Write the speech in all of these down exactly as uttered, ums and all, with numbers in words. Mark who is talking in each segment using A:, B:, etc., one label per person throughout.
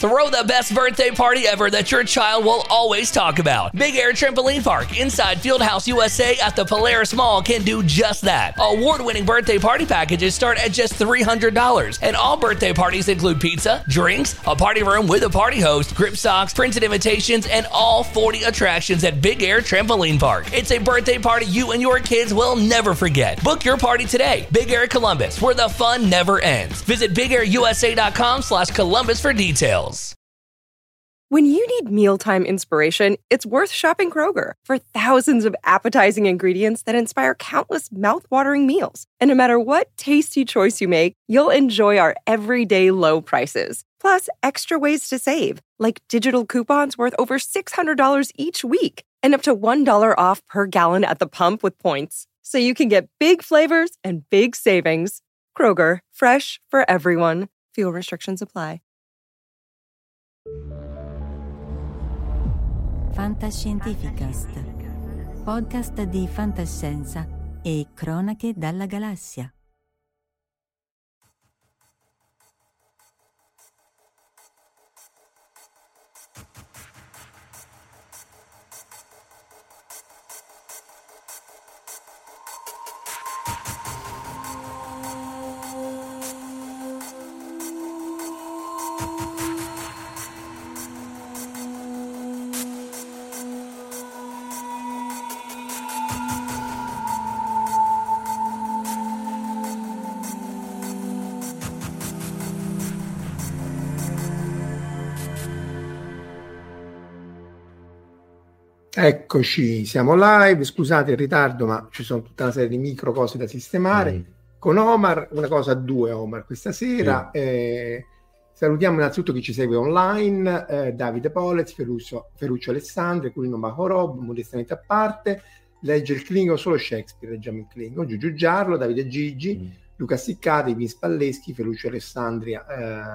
A: Throw the best birthday party ever that your child will always talk about. Big Air Trampoline Park inside Fieldhouse U S A at the Polaris Mall can do just that. Award-winning birthday party packages start at just three hundred dollars, and all birthday parties include pizza, drinks, a party room with a party host, grip socks, printed invitations, and all forty attractions at Big Air Trampoline Park. It's a birthday party you and your kids will never forget. Book your party today. Big Air Columbus, where the fun never ends. Visit big air u s a dot com slash Columbus for details.
B: When you need mealtime inspiration, it's worth shopping Kroger for thousands of appetizing ingredients that inspire countless mouthwatering meals. And no matter what tasty choice you make, you'll enjoy our everyday low prices. Plus, extra ways to save, like digital coupons worth over six hundred dollars each week and up to one dollar off per gallon at the pump with points. So you can get big flavors and big savings. Kroger, fresh for everyone. Fuel restrictions apply.
C: Fantascientificast, podcast di fantascienza e cronache dalla galassia.
D: Eccoci, siamo live, scusate il ritardo, ma ci sono tutta una serie di micro cose da sistemare. Mm. Con Omar, una cosa a due Omar questa sera. Sì. Eh, salutiamo innanzitutto chi ci segue online, eh, Davide Polez, Ferruccio, Ferruccio Alessandro, Culino Mahorob, modestamente a parte, legge il Klingon, solo Shakespeare leggiamo il Klingon, Giugiu Giarlo, Davide Gigi, mm. Luca Siccati, Vin Spalleschi, Ferruccio Alessandria,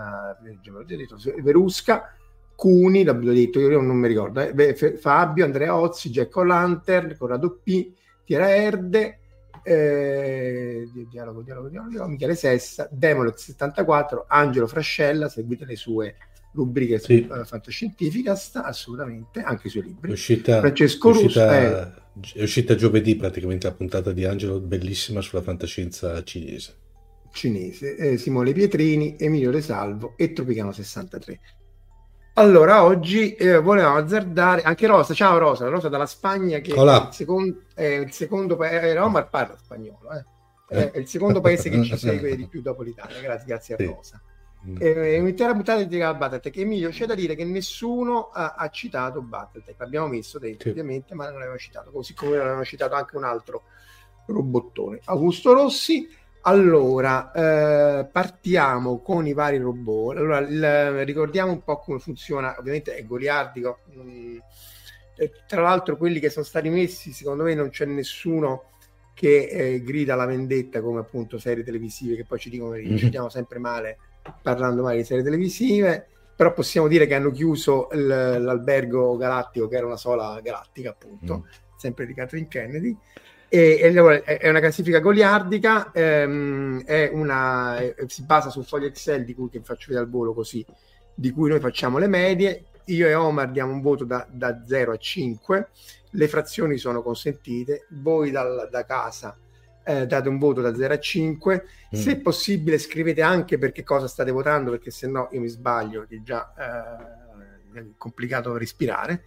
D: eh, Verusca, Cuni, l'abbiamo detto, io non mi ricordo, eh, Fabio, Andrea Ozzi, Jack O'Lantern, Corrado P, Tiera Erde, eh, dialogo, dialogo, dialogo, Michele Sessa, Demolot settantaquattro, Angelo Frascella, seguite le sue rubriche sì. su uh, Fantascientificast, assolutamente, anche i suoi libri.
E: È uscita,
D: Francesco
E: è uscita,
D: Russo,
E: eh, è uscita giovedì praticamente la puntata di Angelo, bellissima sulla fantascienza cinese.
D: Cinese, eh, Simone Pietrini, Emilio De Salvo e Tropicano sessantatré. Allora, oggi eh, volevamo azzardare anche Rosa. Ciao Rosa, Rosa dalla Spagna, che
E: Hola.
D: è il secondo, è il secondo paese. Omar parla spagnolo, eh. È, è il secondo paese che ci segue di più dopo l'Italia. Grazie, grazie a
E: sì.
D: Rosa. Eh, un'intera puntata dedicata a Battletech. Emilio, c'è da dire che nessuno ha, ha citato Battletech. L'abbiamo messo dentro, sì. ovviamente, ma non l'avevamo citato, così come l'avevano citato anche un altro robottone, Augusto Rossi. Allora, eh, partiamo con i vari robot. Allora, il, ricordiamo un po' come funziona, ovviamente è goliardico. Mm, tra l'altro quelli che sono stati messi, secondo me non c'è nessuno che eh, grida la vendetta come appunto serie televisive, che poi ci dicono che ci diamo sempre male parlando male di serie televisive, però possiamo dire che hanno chiuso l- l'albergo galattico, che era una sola galattica appunto, mm. sempre di Kathleen Kennedy. E, e è una classifica goliardica, ehm, è una, è, si basa su un foglio Excel di cui che faccio vedere al volo così, di cui noi facciamo le medie. Io e Omar diamo un voto da, da zero a cinque, le frazioni sono consentite, voi dal, da casa eh, date un voto da zero a cinque, mm. se possibile scrivete anche per che cosa state votando, perché se no io mi sbaglio, che già eh, è complicato respirare.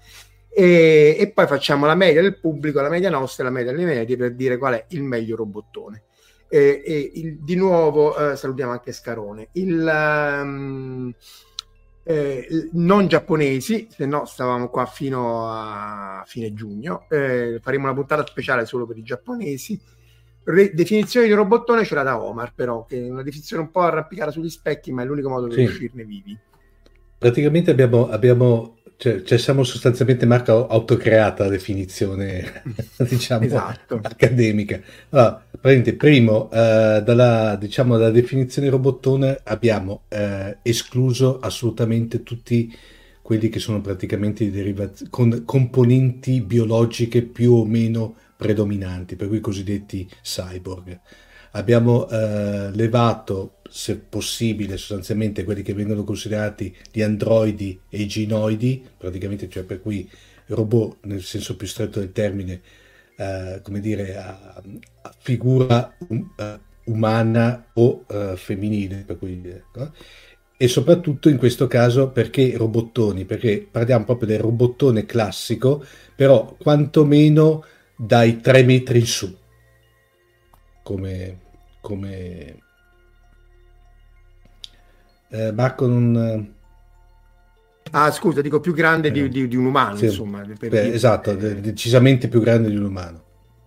D: E, e poi facciamo la media del pubblico, la media nostra e la media delle medie, per dire qual è il meglio robottone. E, e il, di nuovo eh, salutiamo anche Scarone. Il, um, eh, il non giapponesi, se no stavamo qua fino a fine giugno, eh, faremo una puntata speciale solo per i giapponesi. Re, definizione di robottone ce l'ha da Omar, però, che è una definizione un po' arrampicata sugli specchi, ma è l'unico modo per sì. uscirne vivi.
E: Praticamente abbiamo, abbiamo Cioè, cioè siamo sostanzialmente marca autocreata la definizione diciamo
D: esatto.
E: accademica. Allora, primo eh, dalla, diciamo, dalla definizione robottone abbiamo eh, escluso assolutamente tutti quelli che sono praticamente derivati con componenti biologiche più o meno predominanti, per cui i cosiddetti cyborg. Abbiamo eh, levato se possibile, sostanzialmente quelli che vengono considerati gli androidi e i ginoidi, praticamente, cioè per cui robot nel senso più stretto del termine, uh, come dire, a, a figura um, uh, umana o uh, femminile, per cui, ecco. E soprattutto in questo caso perché robottoni, perché parliamo proprio del robottone classico, però quantomeno dai tre metri in su, come, come... Eh, Marco non...
D: Ah, scusa, dico più grande di, di, di un umano,
E: sì,
D: insomma. Per
E: beh,
D: dire,
E: esatto,
D: eh,
E: decisamente più grande di un umano.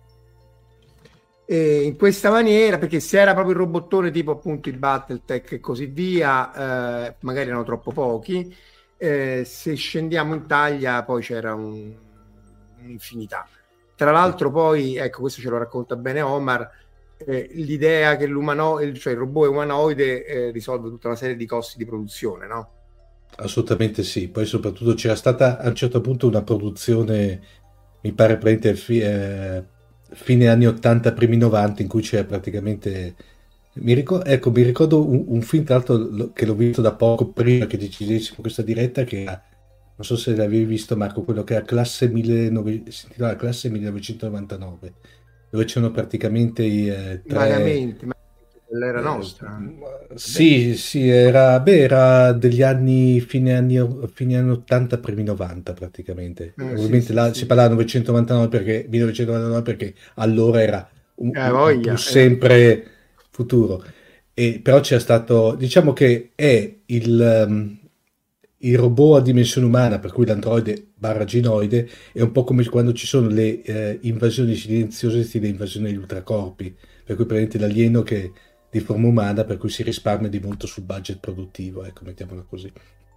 D: E in questa maniera, perché se era proprio il robottone tipo appunto il Battletech e così via, eh, magari erano troppo pochi, eh, se scendiamo in taglia poi c'era un, un'infinità. Tra l'altro poi, ecco, questo ce lo racconta bene Omar, eh, l'idea che l'umanoide, cioè il robot umanoide eh, risolve tutta una serie di costi di produzione, no?
E: Assolutamente sì, poi soprattutto c'era stata a un certo punto una produzione, mi pare praticamente fi, eh, fine anni ottanta, primi novanta, in cui c'era praticamente, mi ricordo, ecco, mi ricordo un, un film tra l'altro lo, che l'ho visto da poco prima che decidessimo questa diretta, che era, non so se l'avevi visto Marco, quello che era classe millenovecento, si intitola classe millenovecentonovantanove, dove c'erano praticamente i eh, tre...
D: Vagamente, ma era nostra.
E: Eh, sì, sì, era, beh, era degli anni, fine anni, fine anni ottanta, primi novanta praticamente.
D: Eh,
E: Ovviamente
D: sì,
E: là
D: sì,
E: si
D: sì.
E: parlava millenovecentonovantanove perché, millenovecentonovantanove perché allora era un,
D: Eh,
E: un
D: voglia,
E: pur
D: eh.
E: sempre futuro. E, però c'è stato, diciamo che è il, um, il robot a dimensione umana, per cui l'androide barra ginoide, è un po' come quando ci sono le eh, invasioni silenziose, stile invasione degli ultracorpi, per cui praticamente l'alieno che di forma umana, per cui si risparmia di molto sul budget produttivo, ecco, mettiamola così.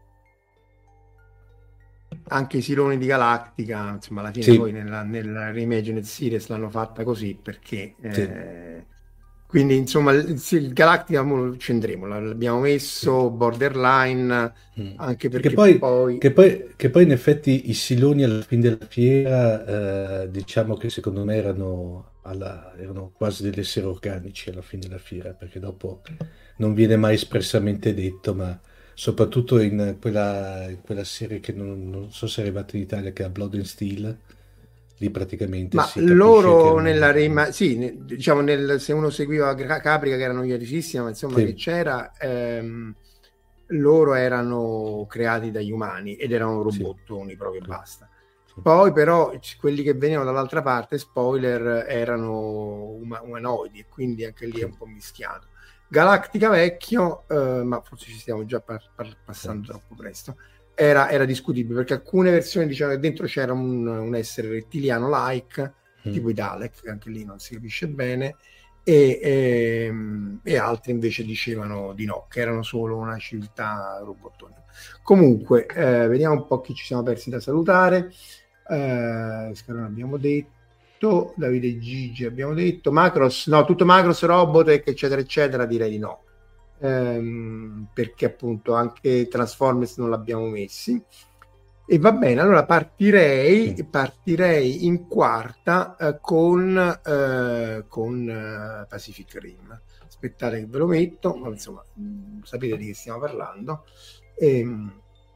D: Anche i siloni di Galactica, insomma, alla fine
E: Sì.
D: poi nella, nella Reimagined Series l'hanno fatta così perché
E: Sì.
D: eh, quindi insomma il, il Galactica mo ci andremo, l'abbiamo messo borderline
E: Mm.
D: anche perché
E: Che poi,
D: poi,
E: che, poi, che poi in effetti i siloni alla fine della fiera, eh, diciamo che secondo me erano, alla, erano quasi degli esseri organici alla fine della fiera, perché dopo non viene mai espressamente detto, ma soprattutto in quella, in quella serie che non, non so se è arrivata in Italia, che è Blood and Steel, lì praticamente
D: ma
E: si capisce
D: loro
E: che erano-
D: nella Reima, sì, ne- diciamo nel, se uno seguiva Gra- Caprica che era noiosissima, ma insomma
E: Sì.
D: che c'era, ehm, loro erano creati dagli umani ed erano
E: Sì.
D: robottoni proprio e
E: Sì.
D: basta.
E: Sì.
D: Poi però c- quelli che venivano dall'altra parte, spoiler, erano uma- umanoidi e quindi anche lì è un po' mischiato. Galactica vecchio, eh, ma forse ci stiamo già par- par- passando troppo presto, era, era discutibile perché alcune versioni dicevano che dentro c'era un, un essere rettiliano-like,
E: Mm.
D: tipo i Dalek, che anche lì non si capisce bene, e, ehm, e altri invece dicevano di no, che erano solo una civiltà robottone. Comunque, eh, vediamo un po' chi ci siamo persi da salutare. Eh, Scarone abbiamo detto, Davide Gigi abbiamo detto, Macros, no, tutto Macros, Robotech, eccetera, eccetera, direi di no. Ehm, perché appunto anche Transformers non l'abbiamo messi. E va bene, allora partirei,
E: Mm.
D: partirei in quarta eh, con, eh, con eh, Pacific Rim. Aspettate che ve lo metto, ma insomma, mh, sapete di che stiamo parlando. Ehm,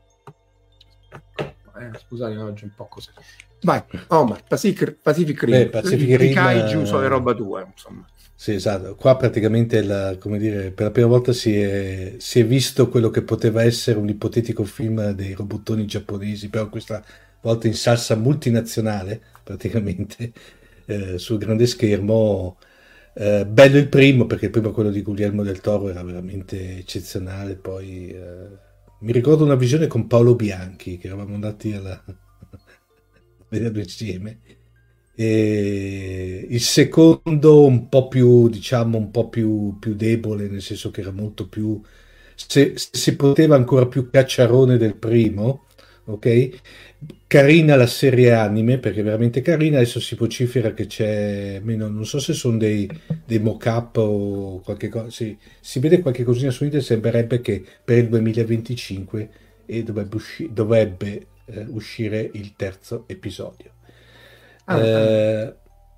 D: eh, scusate, oggi un po' così. Vai, Omar, Pacific, Pacific Rim.
E: Beh, Pacific
D: I, i
E: Rim,
D: kaiju sono
E: eh,
D: le roba tua, insomma.
E: Sì, esatto. Qua praticamente la- come dire, per la prima volta si è, si è visto quello che poteva essere un ipotetico film dei robottoni giapponesi, però questa volta in salsa multinazionale, praticamente, eh, sul grande schermo. Eh, bello il primo, perché il primo, quello di Guglielmo del Toro, era veramente eccezionale. Poi eh, mi ricordo una visione con Paolo Bianchi, che eravamo andati alla... a vederlo insieme. E il secondo un po' più, diciamo, un po' più, più debole, nel senso che era molto più, se, se si poteva, ancora più cacciarone del primo, ok? Carina la serie anime, perché è veramente carina. Adesso si vocifera che c'è, meno, non so se sono dei, dei mock-up o qualche cosa, sì, si vede qualche cosina su internet, sembrerebbe che per il duemilaventicinque e dovrebbe, usci- dovrebbe eh, uscire il terzo episodio.
D: Ah,
E: Eh,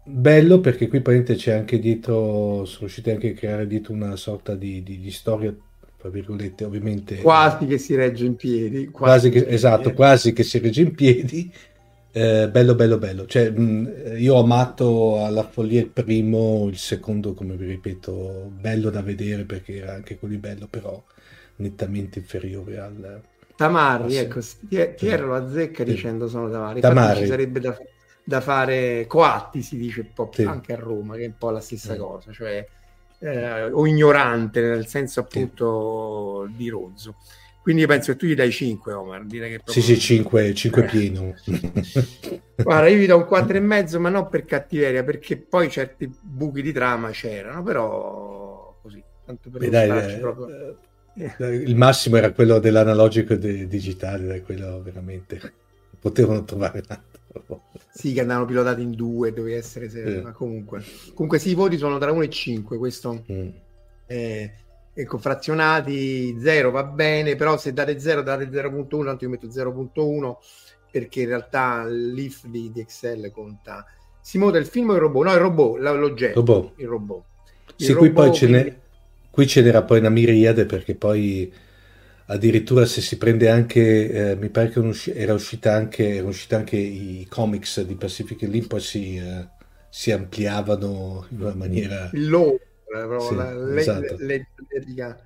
E: bello perché qui praticamente c'è anche dietro, sono riusciti anche a creare dietro una sorta di, di, di storia, tra virgolette, ovviamente
D: quasi
E: eh,
D: che si regge in piedi,
E: quasi
D: quasi
E: che,
D: in piedi,
E: esatto,
D: eh.
E: quasi che si regge in piedi. Eh, bello bello bello, cioè, mh, io ho amato alla follia il primo, il secondo, come vi ripeto, bello da vedere perché era anche quello bello, però nettamente inferiore al,
D: Tamarri,
E: al
D: ecco, Piero lo azzecca
E: sì.
D: dicendo sono Tamarri. Infatti
E: Tamarri.
D: ci sarebbe da, da fare coatti, si dice un po'
E: Sì.
D: anche a Roma, che è un po' la stessa
E: Mm.
D: cosa, cioè eh, o ignorante nel senso appunto sì. di rozzo. Quindi io penso che tu gli dai cinque, Omar, direi che proprio...
E: Sì, sì, cinque, cinque
D: eh.
E: pieno.
D: Guarda, io vi do un quattro e mezzo, ma non per cattiveria, perché poi certi buchi di trama c'erano, però così, tanto per
E: Beh,
D: non
E: dai,
D: starci
E: eh,
D: proprio...
E: eh, il massimo era quello dell'analogico de- digitale, dai, quello veramente potevano trovare un altro.
D: Sì, che andavano pilotati in due, doveva essere serio,
E: Eh.
D: ma comunque. Comunque sì, i voti sono tra uno e cinque, questo
E: Mm.
D: è, è con frazionati, zero va bene, però se date zero date zero virgola uno, tanto io metto zero virgola uno perché in realtà l'if di, di Excel conta. Simone, il film o il robot? No, il robot, l'oggetto,
E: Robot.
D: il robot. Il
E: Sì,
D: robot,
E: qui poi ce
D: quindi...
E: n'è, qui ce n'era poi una miriade perché poi addirittura se si prende anche, eh, mi pare che usci- era uscita anche, erano usciti anche i comics di Pacific Rim, poi si, eh, si ampliavano in una maniera...
D: Il loro, proprio,
E: Sì,
D: la, le,
E: esatto.
D: le, le, le,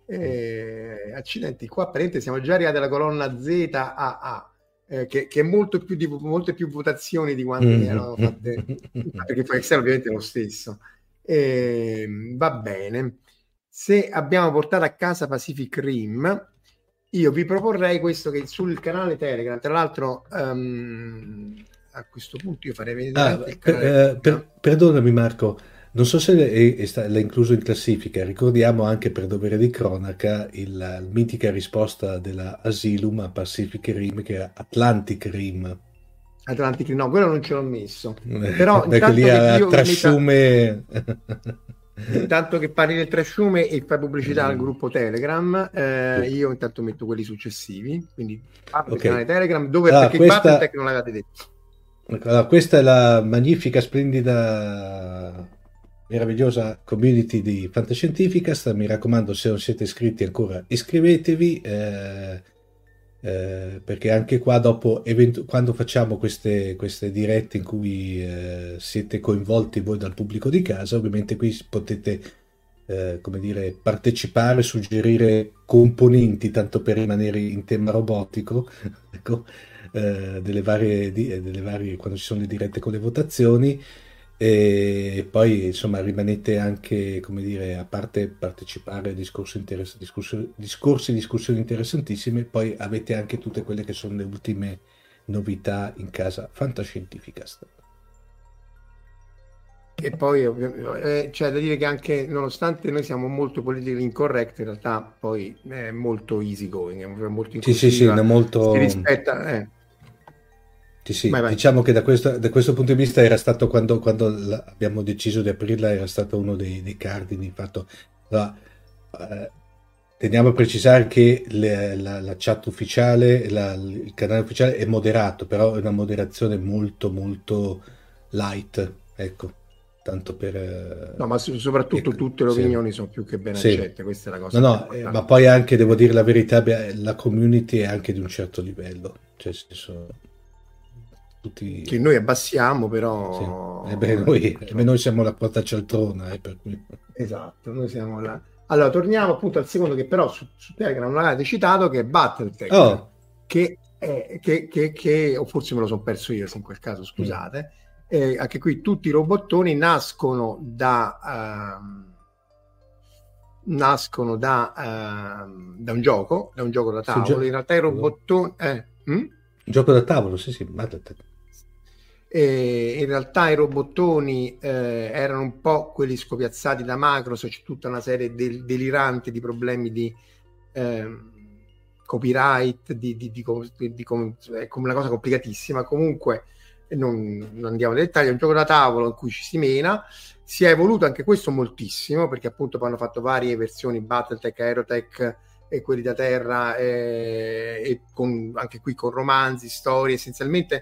D: eh, accidenti, qua apparentemente siamo già arrivati alla colonna Z A A. Eh, che, che è molto più di molte più votazioni di quante ne erano fatte, perché poi Excel ovviamente è lo stesso. Eh, va bene, se abbiamo portato a casa Pacific Rim, io vi proporrei questo che sul canale Telegram, tra l'altro um, a questo punto io farei vedere
E: Ah,
D: anche il
E: per,
D: canale
E: eh, per- perdonami Marco, non so se è- è sta- l'ha incluso in classifica, ricordiamo anche per dovere di cronaca il- la mitica risposta della Asylum a Pacific Rim che era Atlantic Rim.
D: Atlantic, no, quello non ce l'ho messo, però
E: Ecco
D: intanto
E: lì
D: che
E: a
D: io
E: trasciume...
D: intanto che parli del trasciume e fai pubblicità
E: Mm.
D: al gruppo Telegram, eh,
E: Sì.
D: io intanto metto quelli successivi, quindi parlo
E: Ok.
D: del canale Telegram, dove
E: Ah,
D: perché
E: questa-
D: Battletech non l'avete detto.
E: Allora, questa è la magnifica, splendida, meravigliosa community di Fantascientificast. Mi raccomando, se non siete iscritti ancora, iscrivetevi, eh, eh, perché anche qua dopo, eventu- quando facciamo queste, queste dirette in cui eh, siete coinvolti voi dal pubblico di casa, ovviamente qui potete, eh, come dire, partecipare, suggerire componenti, tanto per rimanere in tema robotico, ecco. Eh, delle varie, di- delle varie quando ci sono le dirette con le votazioni, e poi insomma rimanete anche, come dire, a parte partecipare a discorsi interess- discorsi, discorsi discussioni interessantissime, poi avete anche tutte quelle che sono le ultime novità in casa Fantascientificast.
D: E poi eh, c'è da dire che anche nonostante noi siamo molto politically incorrect, in realtà poi è molto easy going, è molto
E: Sì, sì, sì,
D: inclusiva,
E: no, molto...
D: si rispetta, eh.
E: Sì, sì.
D: Vai, vai.
E: Diciamo che da questo, da questo punto di vista era stato quando, quando la- abbiamo deciso di aprirla, era stato uno dei, dei cardini. Infatti, la- eh, teniamo a precisare che le- la, la chat ufficiale, la- il canale ufficiale è moderato, però è una moderazione molto molto light, ecco, tanto per... eh,
D: No, ma so- soprattutto
E: ecco,
D: tutte le
E: sì.
D: opinioni sono più che ben
E: Sì.
D: accette, questa è la cosa
E: No,
D: più
E: no, eh,
D: importante.
E: ma poi anche, devo dire la verità, beh, la community è anche di un certo livello, cioè nel senso, tutti...
D: Che noi abbassiamo, però...
E: Sì. Eh beh, noi, eh beh, noi siamo la quota cialtrona, eh, per cui...
D: Esatto, noi siamo là. Allora, torniamo appunto al secondo che però su, su Telegram non avete citato, che è Battletech,
E: Oh.
D: che, è, che, che, che, o forse me lo sono perso io, se in quel caso, scusate. Mm. Eh, anche qui tutti i robottoni nascono da... Uh, nascono da, uh, da un gioco, da un gioco da tavolo. In realtà i robottoni... Eh, hm?
E: Gioco da tavolo, sì, sì, Battletech.
D: E in realtà i robottoni eh, erano un po' quelli scopiazzati da Microsoft, c'è tutta una serie del, delirante di problemi di eh, copyright, di, di, di, di, di com- è come una cosa complicatissima. Comunque non, non andiamo nei dettagli, è un gioco da tavolo in cui ci si mena, si è evoluto anche questo moltissimo, perché appunto poi hanno fatto varie versioni, Battletech, Aerotech e quelli da terra, eh, e con, anche qui con romanzi, storie, essenzialmente.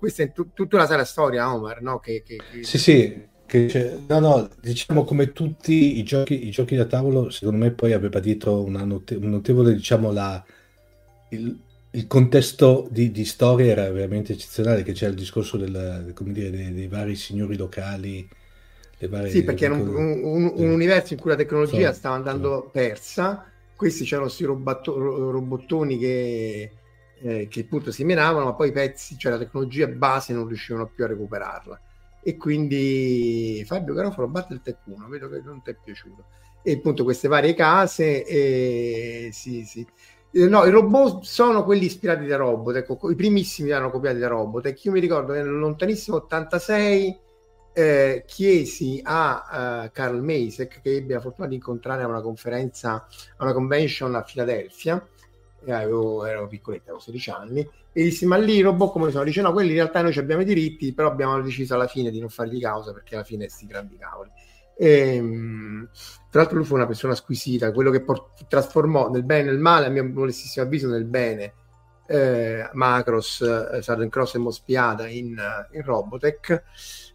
D: questa è t- tutta una sana storia, Omar, no? Che, che, che...
E: Sì, sì, che c'è, no, no, diciamo come tutti i giochi, i giochi da tavolo, secondo me poi aveva dietro una note, un notevole, diciamo, la, il, il contesto di, di storia era veramente eccezionale, che c'era il discorso del, come dire, dei, dei vari signori locali. Le varie,
D: sì, perché era un, un, un, un universo in cui la tecnologia
E: so,
D: stava andando
E: so.
D: persa, questi c'erano questi robatto, robottoni che, eh, che appunto si menavano, ma poi i pezzi, cioè la tecnologia base non riuscivano più a recuperarla. E quindi Fabio Garofalo, Battletech uno, vedo che non ti è piaciuto. E appunto queste varie case, e, sì, sì. Eh, no, i robot sono quelli ispirati da Robotech, i primissimi erano copiati da Robotech. Io mi ricordo che nel lontanissimo ottantasei eh, chiesi a uh, Carl Masek, che ebbe la fortuna di incontrare a una conferenza, a una convention a Filadelfia, e avevo, ero piccoletto, avevo sedici anni, e dissi: ma lì i robot come sono? Dice: no, quelli in realtà noi abbiamo i diritti, però abbiamo deciso alla fine di non fargli causa, perché alla fine sti grandi cavoli. E, tra l'altro lui fu una persona squisita, quello che port- trasformò nel bene e nel male, a mio modestissimo avviso nel bene, eh, Macross, eh, Southern Cross e Mospiada in, in Robotech,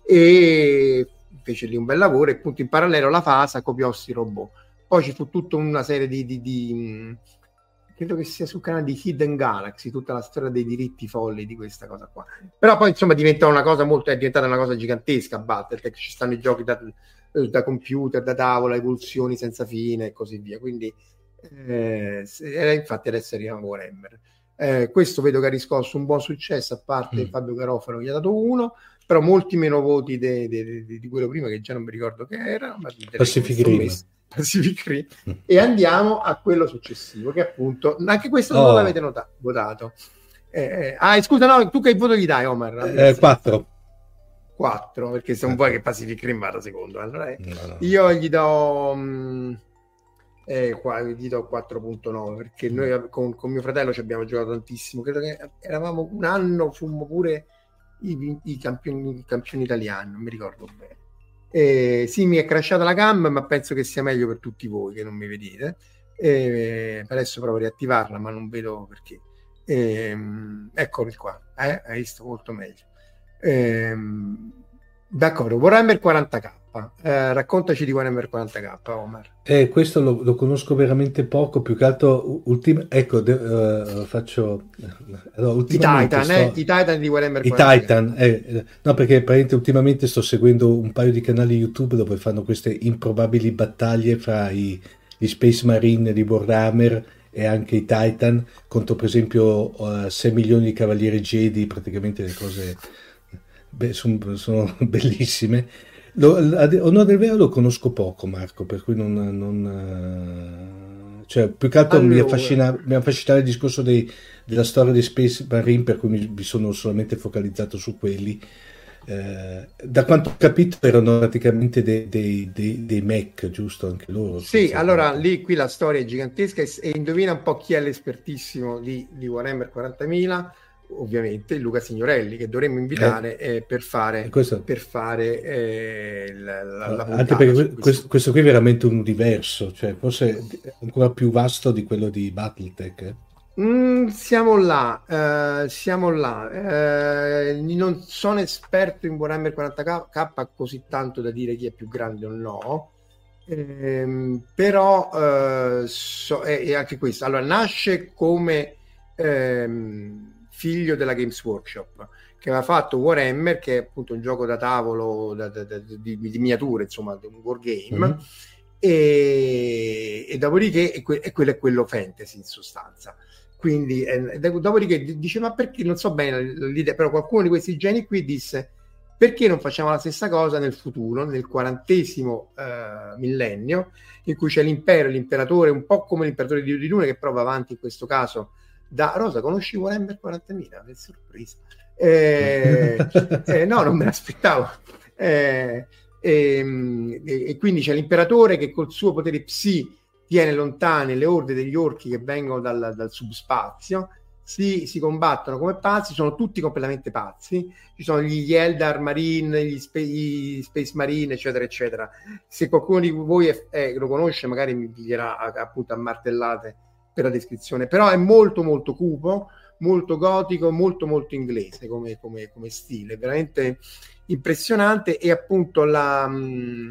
D: e fece lì un bel lavoro, e appunto in parallelo la Fasa copiò sti robot. Poi ci fu tutta una serie di, di, di credo che sia sul canale di Hidden Galaxy, tutta la storia dei diritti folli di questa cosa qua. Però poi insomma diventa una cosa molto, è diventata una cosa gigantesca Battletech, ci stanno i giochi da, da computer, da tavola, evoluzioni senza fine e così via. Quindi eh, infatti adesso arriva Warhammer. Eh, questo vedo che ha riscosso un buon successo, a parte mm. Fabio Garofalo gli ha dato uno, però molti meno voti de, de, de, di quello prima, che già non mi ricordo che era, ma
E: Pacific Rim.
D: Pacific Rim. Mm. E andiamo a quello successivo, che appunto anche questo oh. non l'avete notato, votato. Eh, ah, scusa, no, tu che voto gli dai, Omar?
E: Eh, quattro.
D: quattro, perché se non vuoi che Pacific Rim vada secondo. Allora, eh. no, no. Io gli do... Mh, Eh, qua, gli do quattro virgola nove, perché noi con, con mio fratello ci abbiamo giocato tantissimo. Credo che eravamo un anno, fummo pure i, i, campioni, i campioni italiani, non mi ricordo bene. Eh, sì, mi è crashata la cam, ma penso che sia meglio per tutti voi che non mi vedete. Eh, adesso provo a riattivarla, ma non vedo perché. Eh, eccoli qua, eh? Hai visto molto meglio. Eh, d'accordo, Warhammer quaranta K. Eh, raccontaci di Warhammer quaranta K, Omar.
E: Eh, questo lo, lo conosco veramente poco, più che altro ultim- ecco, de- uh, faccio allora,
D: i Titan,
E: sto...
D: eh? i Titan di Warhammer
E: i
D: quaranta K.
E: Titan, eh, no, perché praticamente ultimamente sto seguendo un paio di canali YouTube dove fanno queste improbabili battaglie fra i, gli Space Marine di Warhammer e anche i Titan contro per esempio uh, sei milioni di cavalieri Jedi, praticamente le cose beh, sono, sono bellissime. Lo, onore del vero lo conosco poco, Marco, per cui non, non cioè più che altro allora. mi affascina mi affascina il discorso dei, della storia dei Space Marine, per cui mi, mi sono solamente focalizzato su quelli. Eh, da quanto ho capito erano praticamente dei, dei, dei, dei mech, giusto, anche loro?
D: Sì, allora lì qui la storia è gigantesca, e, e indovina un po' chi è l'espertissimo di, di Warhammer quarantamila. Ovviamente Luca Signorelli, che dovremmo invitare eh, eh, per fare,
E: questo...
D: per fare eh, la, la, la
E: anche perché questo, questo qui è veramente un universo, cioè forse ancora più vasto di quello di Battletech. Eh?
D: Mm, siamo là, eh, siamo là. Eh, non sono esperto in Warhammer quaranta K così tanto da dire chi è più grande o no, eh, però eh, so, e eh, anche questo allora nasce come ehm, figlio della Games Workshop, che aveva fatto Warhammer, che è appunto un gioco da tavolo da, da, da, di, di miniature, insomma, un wargame, mm-hmm. e, e dopodiché e, que, e quello è quello fantasy in sostanza. Quindi eh, dopodiché dice: ma perché, non so bene l'idea, però qualcuno di questi geni qui disse: perché non facciamo la stessa cosa nel futuro, nel quarantesimo eh, millennio, in cui c'è l'impero, l'imperatore, un po' come l'imperatore di Udinune, che prova avanti in questo caso. Da Rosa, conosci Warhammer quarantamila? Che sorpresa! Eh, eh, no, non me l'aspettavo. Eh, eh, e quindi c'è l'imperatore che col suo potere psi tiene lontane le orde degli orchi che vengono dal, dal subspazio. Si, si combattono come pazzi, sono tutti completamente pazzi. Ci sono gli Eldar Marine, gli, Spe, gli Space Marine, eccetera, eccetera. Se qualcuno di voi è, è, lo conosce, magari mi piglierà appunto a martellate per la descrizione, però è molto molto cupo, molto gotico, molto molto inglese come, come, come stile, veramente impressionante. E appunto la mh,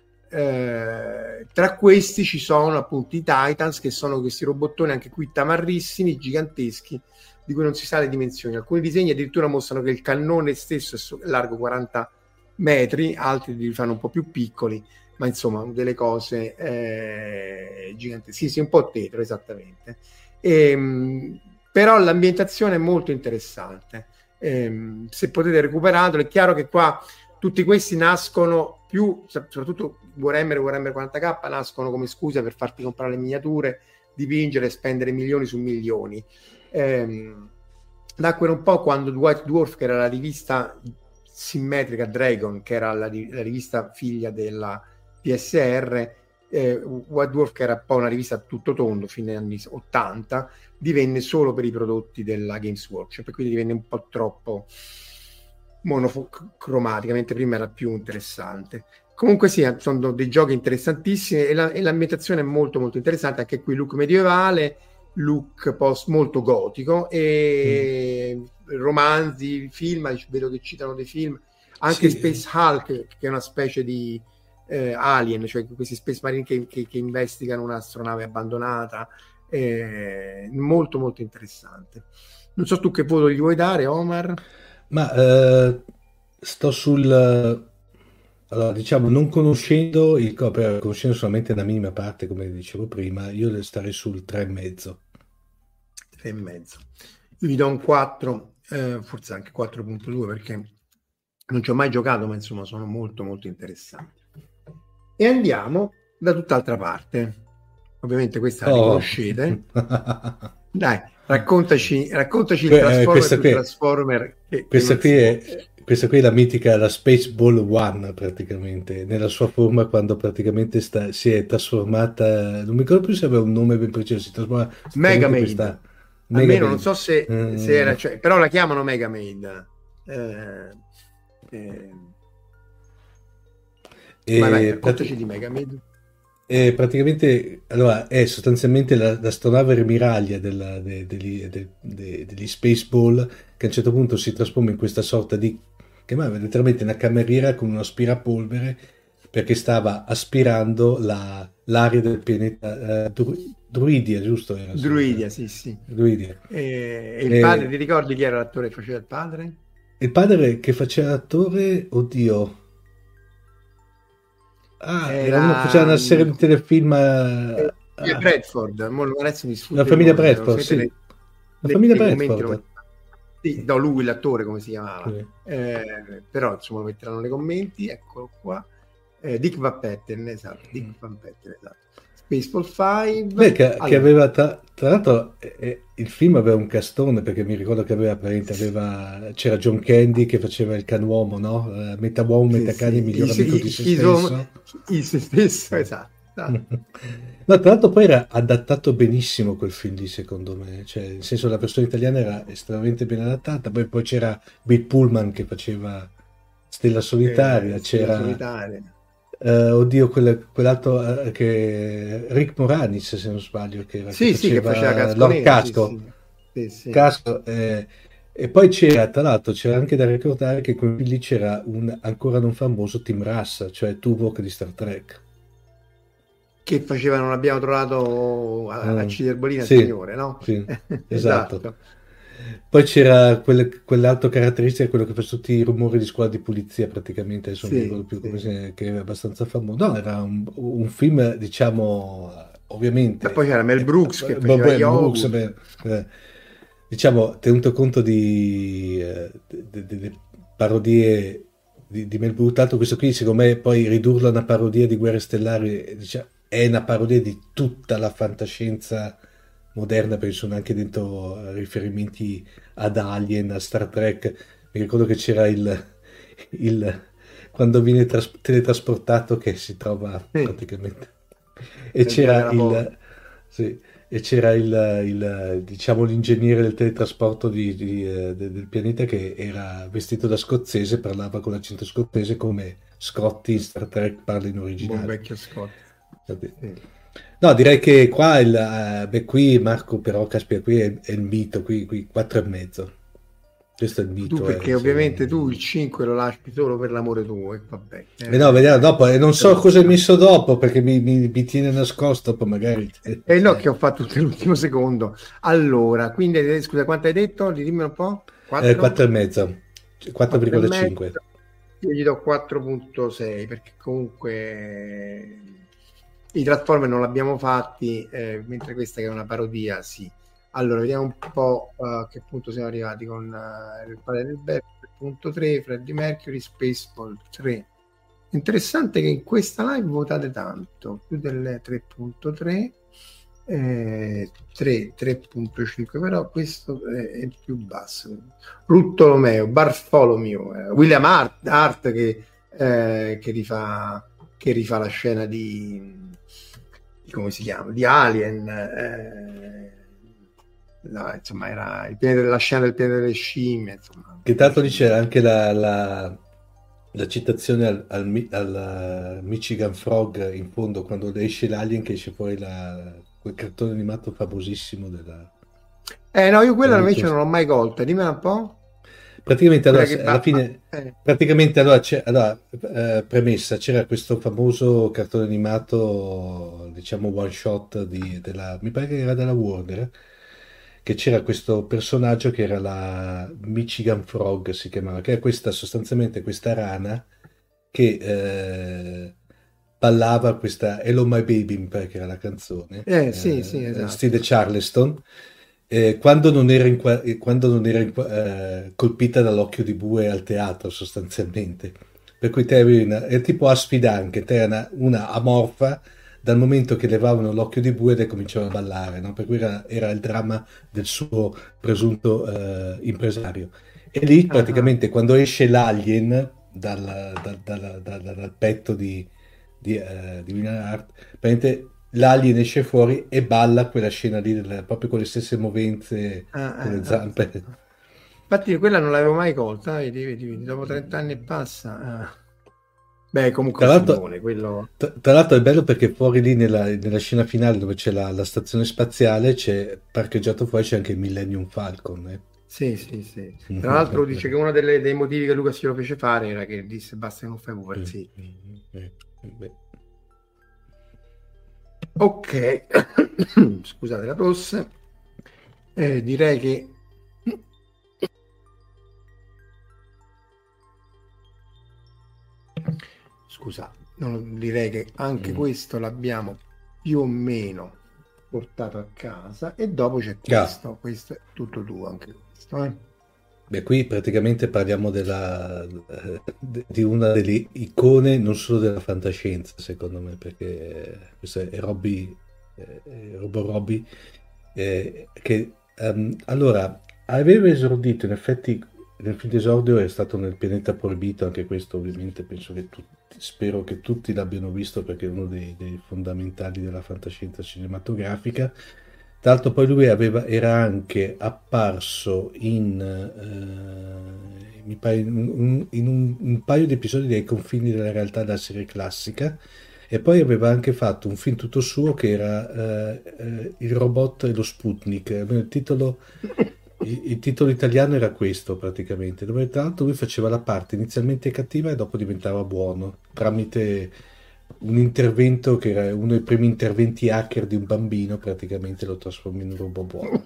D: eh, tra questi ci sono appunto i Titans, che sono questi robottoni anche qui tamarrissimi, giganteschi, di cui non si sa le dimensioni. Alcuni disegni addirittura mostrano che il cannone stesso è largo quaranta metri, altri li fanno un po' più piccoli, ma insomma delle cose eh, gigantesche. Sì, sì, un po' tetro, esattamente. E, mh, però l'ambientazione è molto interessante. E, se potete recuperatelo, è chiaro che qua tutti questi nascono più, soprattutto Warhammer e Warhammer quaranta K, nascono come scusa per farti comprare le miniature, dipingere e spendere milioni su milioni. Ehm, nacquero un po' quando White Dwarf, che era la rivista simmetrica, Dragon, che era la, la rivista figlia della P S R, eh, White Dwarf, che era un po' una rivista a tutto tondo fine anni ottanta, divenne solo per i prodotti della Games Workshop, e quindi divenne un po' troppo monocromatica, mentre prima era più interessante. Comunque sì, sono dei giochi interessantissimi, e, la, e l'ambientazione è molto molto interessante, anche qui look medievale, look post molto gotico, e mm. romanzi, film, vedo che citano dei film, anche sì. Space Hulk, che è una specie di eh, alien, cioè questi Space Marine che, che, che investigano un'astronave abbandonata, eh, molto molto interessante. Non so tu che voto gli vuoi dare, Omar?
E: Ma eh, sto sul... Allora, diciamo, non conoscendo il per conoscendo solamente una minima parte, come dicevo prima, io starei sul tre e mezzo.
D: tre e mezzo. Io gli do un quattro, eh, forse anche quattro virgola due, perché non ci ho mai giocato, ma insomma sono molto molto interessanti. E andiamo da tutt'altra parte. Ovviamente questa la riconoscete. Oh. Dai, raccontaci, raccontaci il Transformer,
E: eh, qui,
D: Transformer che,
E: questa,
D: che
E: qui è, questa qui è la mitica, la Space Ball One, praticamente, nella sua forma, quando praticamente sta, si è trasformata, non mi ricordo più se aveva un nome ben preciso, si trasforma
D: Mega Maid. Almeno non so se, mm. se era, cioè, però la chiamano Mega Maid. Eh, eh.
E: E
D: Ma dai, raccontaci prati- di Mega Maid.
E: E praticamente allora è sostanzialmente la, l'astronave rimiraglia della, de, degli, de, de, degli Spaceball, che a un certo punto si trasforma in questa sorta di, chiamava letteralmente una cameriera con un aspirapolvere, perché stava aspirando la, l'aria del pianeta uh, Dru, Druidia, giusto? Era,
D: Druidia, sì, sì.
E: Druidia.
D: E, e il padre, e, ti ricordi chi era l'attore che faceva il padre?
E: Il padre che faceva l'attore, oddio... Ah, era uno che faceva una serie di telefilm.
D: Eh, ah. Bradford, adesso mi
E: la famiglia Bradford, sì. Le, la le, famiglia Bradford.
D: Sì, no, lui l'attore come si chiamava. Sì. Eh, però insomma lo metteranno nei commenti, eccolo qua. Eh, Dick Van Patten, esatto, Dick Van Patten, esatto. Spaceball cinque.
E: Beh, che, allora. che aveva tra, tra l'altro eh, eh, il film aveva un castone, perché mi ricordo che aveva, aveva c'era John Candy che faceva il canuomo, no? Uh, metà uomo, sì, metà cane, sì. miglior I, amico i, di se i, stesso.
D: Di se stesso, esatto.
E: No, tra l'altro poi era adattato benissimo quel film lì, secondo me, cioè nel senso la versione italiana era estremamente ben adattata. Poi, poi c'era Bill Pullman che faceva Stella Solitaria, eh, c'era Stella Solitaria. Uh, oddio, quel, quell'altro uh, che Rick Moranis, se non sbaglio, che, era,
D: sì,
E: che
D: sì,
E: faceva,
D: che faceva Casco,
E: Lord Casco,
D: sì, sì. Sì, sì.
E: Casco eh, e poi c'era, tra l'altro c'era anche da ricordare che quel lì c'era un ancora non famoso Tim Russ, cioè Tuvok di Star Trek,
D: che faceva Non abbiamo trovato a, a Ciderbolina,
E: sì,
D: il signore, no?
E: Sì, esatto. esatto. Poi c'era quel, quell'altro caratteristico, quello che fa tutti i rumori di squadra di polizia, praticamente, adesso non mi ricordo più come si, che era abbastanza famoso. No, era un, un film, diciamo, ovviamente.
D: E poi c'era Mel Brooks
E: eh,
D: che faceva
E: Mel Brooks, beh, eh, diciamo, tenuto conto di eh, de, de, de parodie di, di Mel Brooks, tanto questo qui, secondo me, poi ridurlo a una parodia di Guerre Stellari, diciamo, è una parodia di tutta la fantascienza moderna, perché sono anche dentro riferimenti ad Alien, a Star Trek. Mi ricordo che c'era il, il quando viene tras- teletrasportato che si trova sì. praticamente e c'era il, sì, e c'era il, il diciamo l'ingegnere del teletrasporto di, di, de, del pianeta, che era vestito da scozzese, parlava con l'accento scozzese come Scotty in Star Trek parla in originale.
D: Buon vecchio Scott.
E: Sì. No, direi che qua il, eh, beh, qui Marco, però caspita, qui è, è il mito, qui, qui quattro e mezzo. Questo è il mito.
D: Tu perché
E: eh,
D: ovviamente
E: se...
D: tu il cinque lo lasci solo per l'amore tuo, e vabbè.
E: Eh no, vediamo dopo, e non so cosa hai messo dopo perché mi, mi, mi tiene nascosto, poi magari...
D: E eh, no, che ho fatto tutto l'ultimo secondo. Allora, quindi, scusa, quanto hai detto? Dimmi un po'.
E: quattro eh, quattro e mezzo, quattro virgola cinque.
D: Io gli do quattro virgola sei perché comunque i Transformer non l'abbiamo fatti, eh, mentre questa che è una parodia, sì. Allora, vediamo un po' uh, a che punto siamo arrivati con uh, il padre del Beppe, tre punto tre, Freddie Mercury, Spaceball tre. Interessante che in questa live votate tanto, più delle tre punto tre, eh, tre, tre punto cinque, però questo è, è il più basso. Ruttolomeo, Bartholomew, eh, William Hart, Hart che, eh, che, rifà, che rifà la scena di, di come si chiama, di Alien, eh, no, insomma era il pianeta, la scena del pianeta delle scimmie, insomma.
E: Che tanto dice anche la, la, la citazione al, al, al Michigan Frog in fondo quando esce l'alien, che esce fuori la, quel cartone animato famosissimo della...
D: eh no, io quella invece non l'ho mai colta, dimmi un po'.
E: Praticamente allora, alla va... fine eh. praticamente allora, c'è, allora eh, premessa, c'era questo famoso cartone animato, diciamo one shot di, della, mi pare che era della Warner, che c'era questo personaggio che era la Michigan Frog, si chiamava, che è questa sostanzialmente questa rana che eh, ballava questa Hello My Baby, mi pare che era la canzone,
D: eh, sì, eh, sì, esatto.
E: Stile Charleston, eh, quando non era, in, quando non era in, eh, colpita dall'occhio di bue al teatro sostanzialmente, per cui te avevi una, è tipo Aspidan, che te era una, una amorfa dal momento che levavano l'occhio di bue e cominciava a ballare, no? Per cui era, era il dramma del suo presunto eh, impresario. E lì praticamente uh-huh. quando esce l'alien dal, dal, dal, dal, dal petto di, di, uh, di William Hart, praticamente l'alien esce fuori e balla quella scena lì, del, proprio con le stesse movenze, uh-huh. con le zampe. Uh-huh.
D: Infatti quella non l'avevo mai colta, vedi, vedi, vedi, dopo trenta anni e passa... Uh. Beh, comunque
E: tra l'altro,
D: Simone, quello...
E: tra, tra l'altro è bello perché fuori lì nella, nella scena finale dove c'è la, la stazione spaziale, c'è parcheggiato fuori, c'è anche il Millennium Falcon. Eh.
D: Sì, sì, sì. Tra l'altro dice che uno delle, dei motivi che Lucas lo fece fare era che disse basta che non fai pupazzi. Ok, scusate la tosse. Eh, direi che Scusa, non direi che anche mm. questo l'abbiamo più o meno portato a casa, e dopo c'è questo, yeah. questo è tutto tuo anche questo. Eh?
E: Beh, qui praticamente parliamo della, di una delle icone non solo della fantascienza, secondo me, perché questo è Robbie, eh, Robo Robbie, eh, che um, allora aveva esordito in effetti. Nel film d'esordio è stato nel Pianeta Proibito, anche questo ovviamente penso che tutti, spero che tutti l'abbiano visto perché è uno dei, dei fondamentali della fantascienza cinematografica. Tra l'altro poi lui aveva, era anche apparso in, eh, mi pare, in, un, in un, un paio di episodi dei confini della realtà della serie classica, e poi aveva anche fatto un film tutto suo che era eh, eh, Il robot e lo Sputnik, il titolo... Il, il titolo italiano era questo praticamente, dove tra l'altro lui faceva la parte inizialmente cattiva e dopo diventava buono tramite un intervento che era uno dei primi interventi hacker di un bambino, praticamente lo trasforma in un robot buono.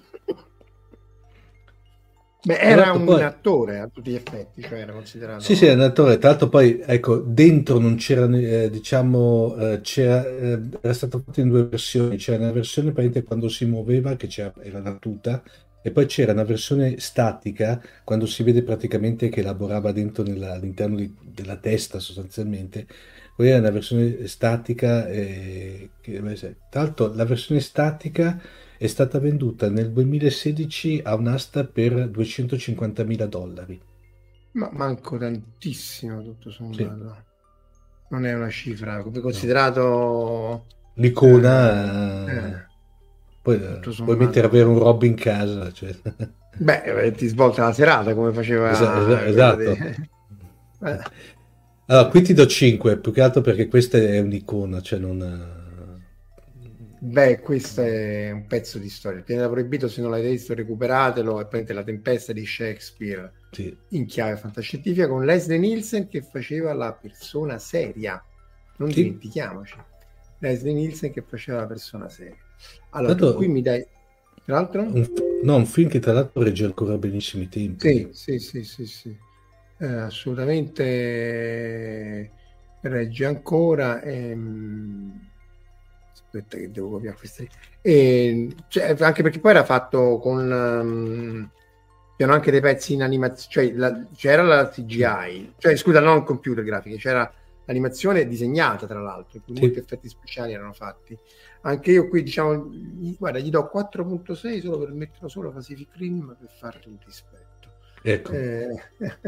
D: Beh, era un poi... attore a tutti gli effetti, cioè era considerato...
E: Sì, sì, era un attore, tra l'altro poi, ecco, dentro non c'era, eh, diciamo, eh, c'era, eh, era stato fatto in due versioni, c'era una versione praticamente quando si muoveva, che c'era, era la tuta, e poi c'era una versione statica quando si vede praticamente che lavorava dentro nella, all'interno di, della testa sostanzialmente. Poi era una versione statica, eh, che, tra l'altro la versione statica è stata venduta nel duemilasedici a un'asta per duecentocinquantamila dollari.
D: Ma manco tantissimo tutto sommato. Sì. Non è una cifra, come considerato...
E: No. L'icona... Eh, eh. Poi puoi mettere avere un Robin in casa, cioè.
D: Beh, ti svolta la serata come faceva.
E: Esatto. esatto.
D: Eh.
E: Allora, qui ti do cinque, più che altro perché questa è un'icona, cioè non.
D: Beh, questo è un pezzo di storia. Il pianeta proibito, se non l'avete visto, recuperatelo. E prendete La tempesta di Shakespeare,
E: sì,
D: in chiave fantascientifica, con Leslie Nielsen che faceva la persona seria. Non
E: sì.
D: dimentichiamoci. Leslie Nielsen che faceva la persona seria. Allora,
E: Tanto,
D: qui mi dai... Tra l'altro?
E: Un, no, un film che tra l'altro regge ancora benissimo i tempi.
D: Sì, sì, sì, sì, sì. Eh, assolutamente regge ancora. Ehm... Aspetta che devo copiare queste. E, cioè, anche perché poi era fatto con... Um, c'erano anche dei pezzi in animazione, cioè la, c'era la C G I, cioè scusa, non computer grafiche, c'era l'animazione disegnata tra l'altro, in cui
E: Sì.
D: molti effetti speciali erano fatti. Anche io qui, diciamo, gli, guarda, gli do quattro virgola sei solo per metterlo solo a Pacific Rim per fargli un dispetto.
E: Ecco.
D: Eh,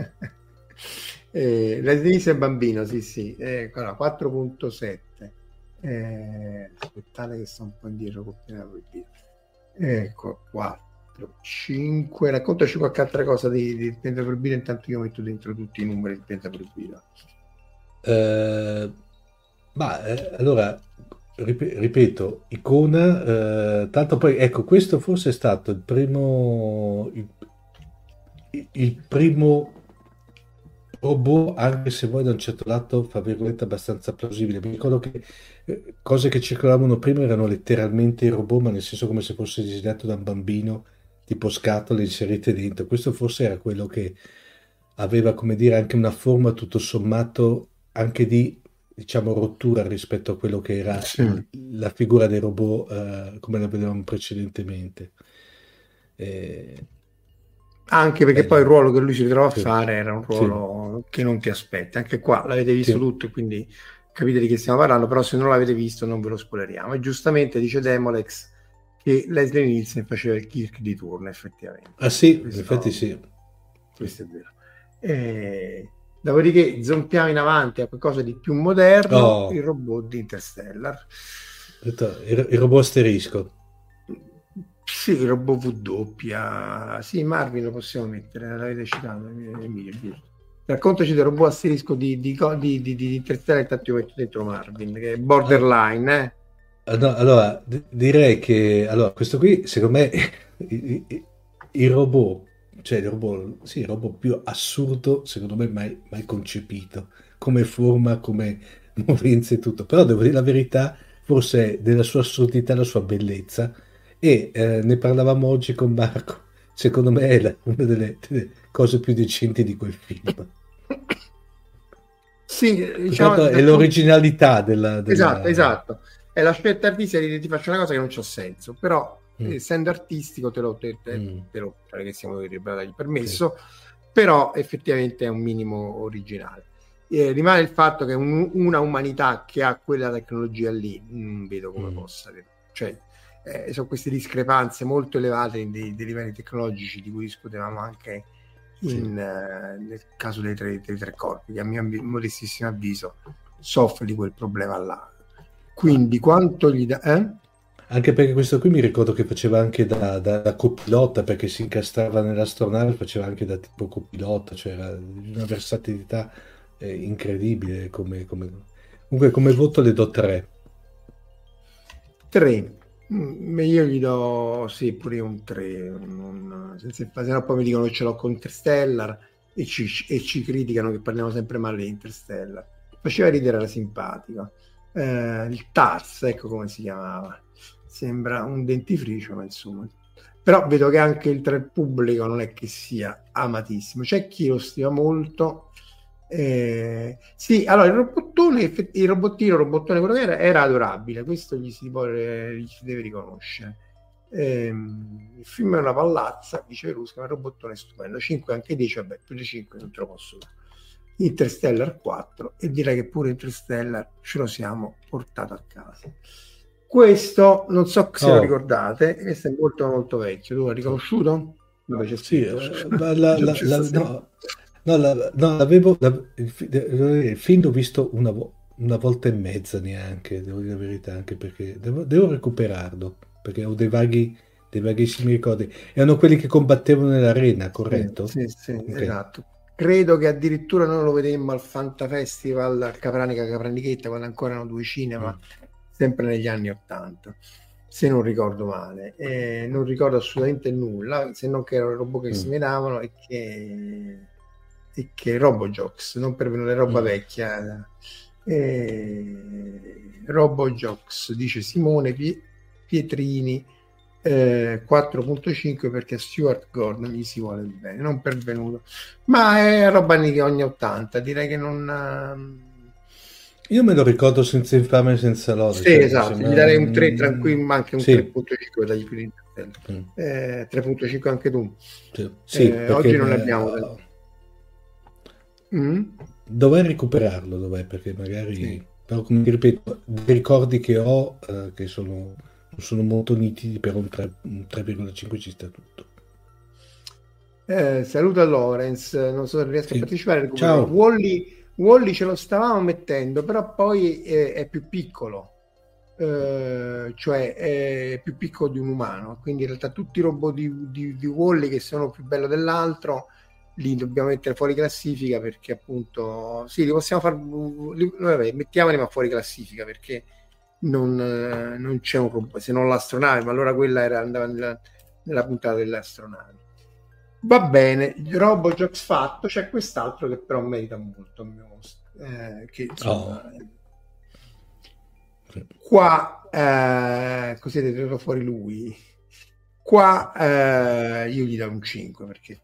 D: eh, la Denise è bambino, sì, sì, eh, quattro virgola sette. Eh, aspettate che sto un po' indietro con piena proibita. Ecco, quattro, cinque. Raccontaci qualche altra cosa di, di pianeta proibito, intanto io metto dentro tutti i numeri di pianeta proibito.
E: Eh, ma eh, allora rip- ripeto, icona, eh, tanto poi ecco, questo forse è stato il primo il, il primo robot, anche se poi da un certo lato fa virgolette abbastanza plausibile. Mi ricordo che eh, cose che circolavano prima erano letteralmente i robot, ma nel senso come se fosse disegnato da un bambino, tipo scatole inserite dentro. Questo forse era quello che aveva, come dire, anche una forma tutto sommato anche di, diciamo, rottura rispetto a quello che era
D: Sì.
E: la figura dei robot eh, come la vedevamo precedentemente. Eh,
D: Anche perché
E: eh,
D: poi il ruolo che lui si ritrova
E: sì,
D: a fare era un ruolo sì. che non ti aspetti. Anche qua l'avete visto
E: sì.
D: tutto e quindi capite di che stiamo parlando, però se non l'avete visto non ve lo spoileriamo. E giustamente dice Demolex che Leslie Nielsen faceva il Kirk di turno, effettivamente.
E: Ah sì,
D: questo,
E: in effetti sì.
D: Questo è vero. E, dopodiché zompiamo in avanti a qualcosa di più moderno, oh. il robot di Interstellar.
E: Il, il robot asterisco.
D: Sì, il robot W. Sì, Marvin lo possiamo mettere, l'avete citato. Emilio. Raccontaci del robot asterisco di, di, di, di, di Interstellar, intanto io metto dentro Marvin, che è borderline. Eh?
E: No, allora, d- direi che allora, questo qui, secondo me, il, il, il robot, cioè il robot, sì, il robot più assurdo, secondo me, mai, mai concepito, come forma, come movenza e tutto. Però devo dire la verità, forse della sua assurdità, la sua bellezza. E eh, ne parlavamo oggi con Marco, secondo me è la, una delle, delle cose più decenti di quel film.
D: Sì, diciamo,
E: è l'originalità della, della...
D: Esatto, esatto. È la scelta artistica di ti faccio una cosa che non c'ha senso, però mm. essendo artistico te lo, te, te, mm. te lo cioè che siamo dovuti dargli permesso, sì. Però effettivamente è un minimo originale. Eh, rimane il fatto che un, una umanità che ha quella tecnologia lì, non vedo come mm. possa, cioè Eh, sono queste discrepanze molto elevate dei, dei livelli tecnologici di cui discutevamo anche in, sì. uh, nel caso dei tre, dei tre corpi, che a mio modestissimo avviso soffre di quel problema là. Quindi quanto gli dà... Eh?
E: Anche perché questo qui mi ricordo che faceva anche da, da, da copilota, perché si incastrava nell'astronave, faceva anche da tipo copilota, cioè era una versatilità eh, incredibile. Come, come... Comunque come voto le do tre.
D: tre. Mm, io gli do sì pure io un tre, non, senza, se no poi mi dicono che ce l'ho con Interstellar e ci, e ci criticano che parliamo sempre male di Interstellar. Faceva ridere, era simpatico. Eh, il Tars, ecco come si chiamava, sembra un dentifricio, ma insomma, però vedo che anche il tra il pubblico non è che sia amatissimo, c'è chi lo stima molto. Eh, sì, allora il robottone, il robottino, il robottone quello che era, era adorabile, questo gli si, può, gli si deve riconoscere. Eh, il film è una pallazza, dice Rusca, ma il robottone è stupendo. cinque anche dieci, vabbè, più di cinque non te lo posso dare. Interstellar quattro, e direi che pure Interstellar ce lo siamo portato a casa. Questo non so se oh. lo ricordate, questo è molto molto vecchio. Tu l'hai riconosciuto?
E: Dove c'è scritto? Sì, la, la, la, la, no. No, la, no, l'avevo la, il, il film l'ho visto una, una volta e mezza neanche, devo dire la verità, anche perché devo, devo recuperarlo, perché ho dei vaghi, dei vaghissimi ricordi. Erano quelli che combattevano nell'arena, corretto?
D: Sì, sì, sì, okay. Esatto. Credo che addirittura noi lo vedemmo al Fanta Festival, al Capranica Capranichetta, quando ancora erano due cinema, mm. sempre negli anni ottanta. se non ricordo male, eh, non ricordo assolutamente nulla, se non che erano robot che mm. si menavano e che, e che Robojox, non per venire roba mm. vecchia, eh, Robojox, dice Simone Pietrini, eh, quattro virgola cinque perché Stuart Gordon gli si vuole bene, non pervenuto, ma è roba anni ottanta, direi che non...
E: Io me lo ricordo senza infame e senza lode.
D: Sì,
E: cioè,
D: esatto,
E: sembra...
D: gli darei un tre tranquillo, ma anche un
E: sì.
D: tre virgola cinque dagli più di mm. eh, tre virgola cinque anche tu.
E: Sì, sì,
D: eh, oggi non ne abbiamo.
E: Uh,
D: mm?
E: Dovrei recuperarlo, dov'è? Perché magari, sì. Però come ti ripeto, i ricordi che ho, uh, che sono, non sono molto nitidi, per un tre virgola cinque ci sta tutto.
D: Eh, saluto a Lorenz, non so se riesco sì. a partecipare.
E: Ciao.
D: Wall-E Wall-E ce lo stavamo mettendo, però poi è, è più piccolo, eh, cioè è più piccolo di un umano, quindi in realtà tutti i robot di, di, di Wall-E che sono più bello dell'altro li dobbiamo mettere fuori classifica, perché appunto sì, li possiamo fare, vabbè, mettiamoli ma fuori classifica, perché non, non c'è un robot, se non l'astronave, ma allora quella era, andava nella, nella puntata delle astronavi. Va bene, Robojox fatto, c'è quest'altro che però merita molto, eh, che insomma, oh. qua eh, così è tirato fuori lui, qua eh, io gli do un cinque perché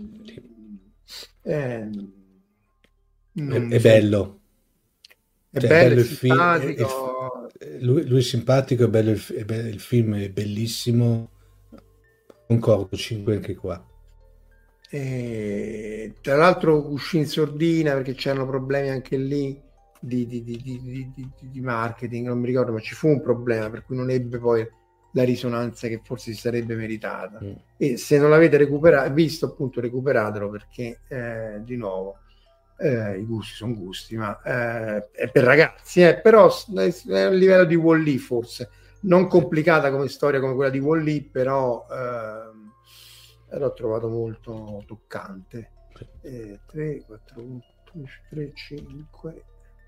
D: eh,
E: è, è bello,
D: è
E: cioè,
D: bello,
E: bello
D: è
E: il
D: simpatico,
E: film, lui, lui è simpatico, è bello il, è bello, il film è bellissimo, concordo, cinque anche qua.
D: E, tra l'altro uscì in sordina perché c'erano problemi anche lì di, di, di, di, di, di marketing, non mi ricordo, ma ci fu un problema per cui non ebbe poi la risonanza che forse si sarebbe meritata. Mm. E se non l'avete recuperato, visto appunto, recuperatelo, perché eh, di nuovo eh, i gusti sono gusti, ma eh, è per ragazzi, eh, però è a livello di Wall-E, forse non complicata come storia come quella di Wall-E, però eh, l'ho trovato molto toccante. eh, tre, quattro, tre, cinque,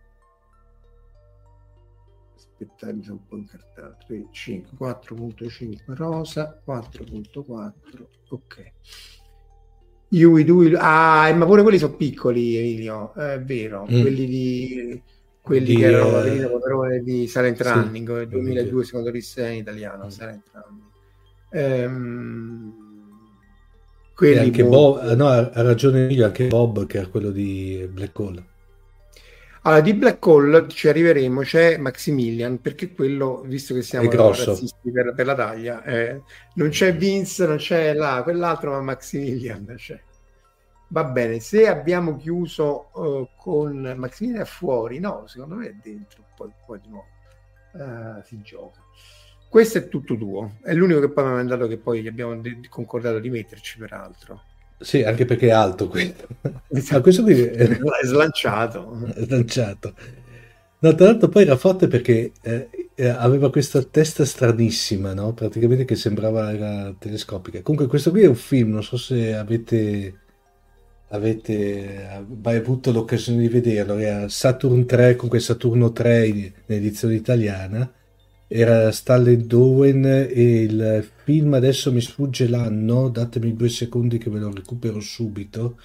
D: aspettate, mi sono un po' incartato. tre, cinque, quattro virgola cinque rosa, quattro virgola quattro, ok. Yui, Dui, ah, ma pure quelli sono piccoli, Emilio, è vero, mm. quelli di quelli di, che erano la Verina Poverone di Silent sì, Running, duemiladue secondo Risse in italiano, mm. Silent Running. Ehm,
E: E anche molto... Bob, no, ha ragione Emilio, anche Bob, che è quello di Black Hole.
D: Allora, di Black Hole ci arriveremo, c'è Maximilian, perché quello, visto che siamo razzisti per, per la taglia, eh, non c'è Vince, non c'è là, quell'altro, ma Maximilian c'è. Va bene, se abbiamo chiuso uh, con Maximilian fuori, no, secondo me è dentro, poi, poi di nuovo uh, si gioca. Questo è tutto tuo, è l'unico che poi mi ha mandato, che poi abbiamo de- concordato di metterci, peraltro.
E: Sì, anche perché è alto questo. Ma questo qui è,
D: è slanciato.
E: È slanciato. No, tra l'altro poi era forte perché eh, aveva questa testa stranissima, no? Praticamente che sembrava era telescopica. Comunque questo qui è un film, non so se avete avete mai avuto l'occasione di vederlo, era Saturn tre, comunque Saturno tre in edizione italiana. Era Stanley Dowen e il film, adesso mi sfugge l'anno, datemi due secondi che ve lo recupero subito.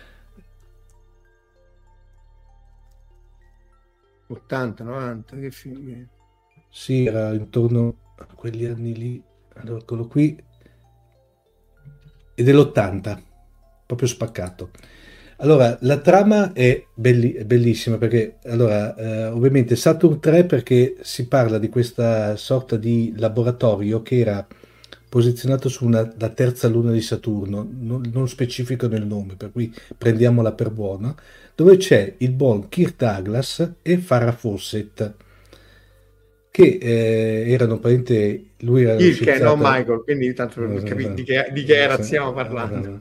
D: ottanta novanta, che film è?
E: Sì, era intorno a quegli anni lì. Allora, eccolo qui. È dell'ottanta, proprio spaccato. Allora, la trama è, belli- è bellissima perché, allora, eh, ovviamente Saturn tre, perché si parla di questa sorta di laboratorio che era posizionato su una, la terza luna di Saturno, non, non specifico nel nome, per cui prendiamola per buona, dove c'è il buon Kirk Douglas e Farrah Fawcett, che eh, erano praticamente, lui era
D: Kirk, scienziato... no Michael, quindi tanto per capire di che, di che era stiamo parlando.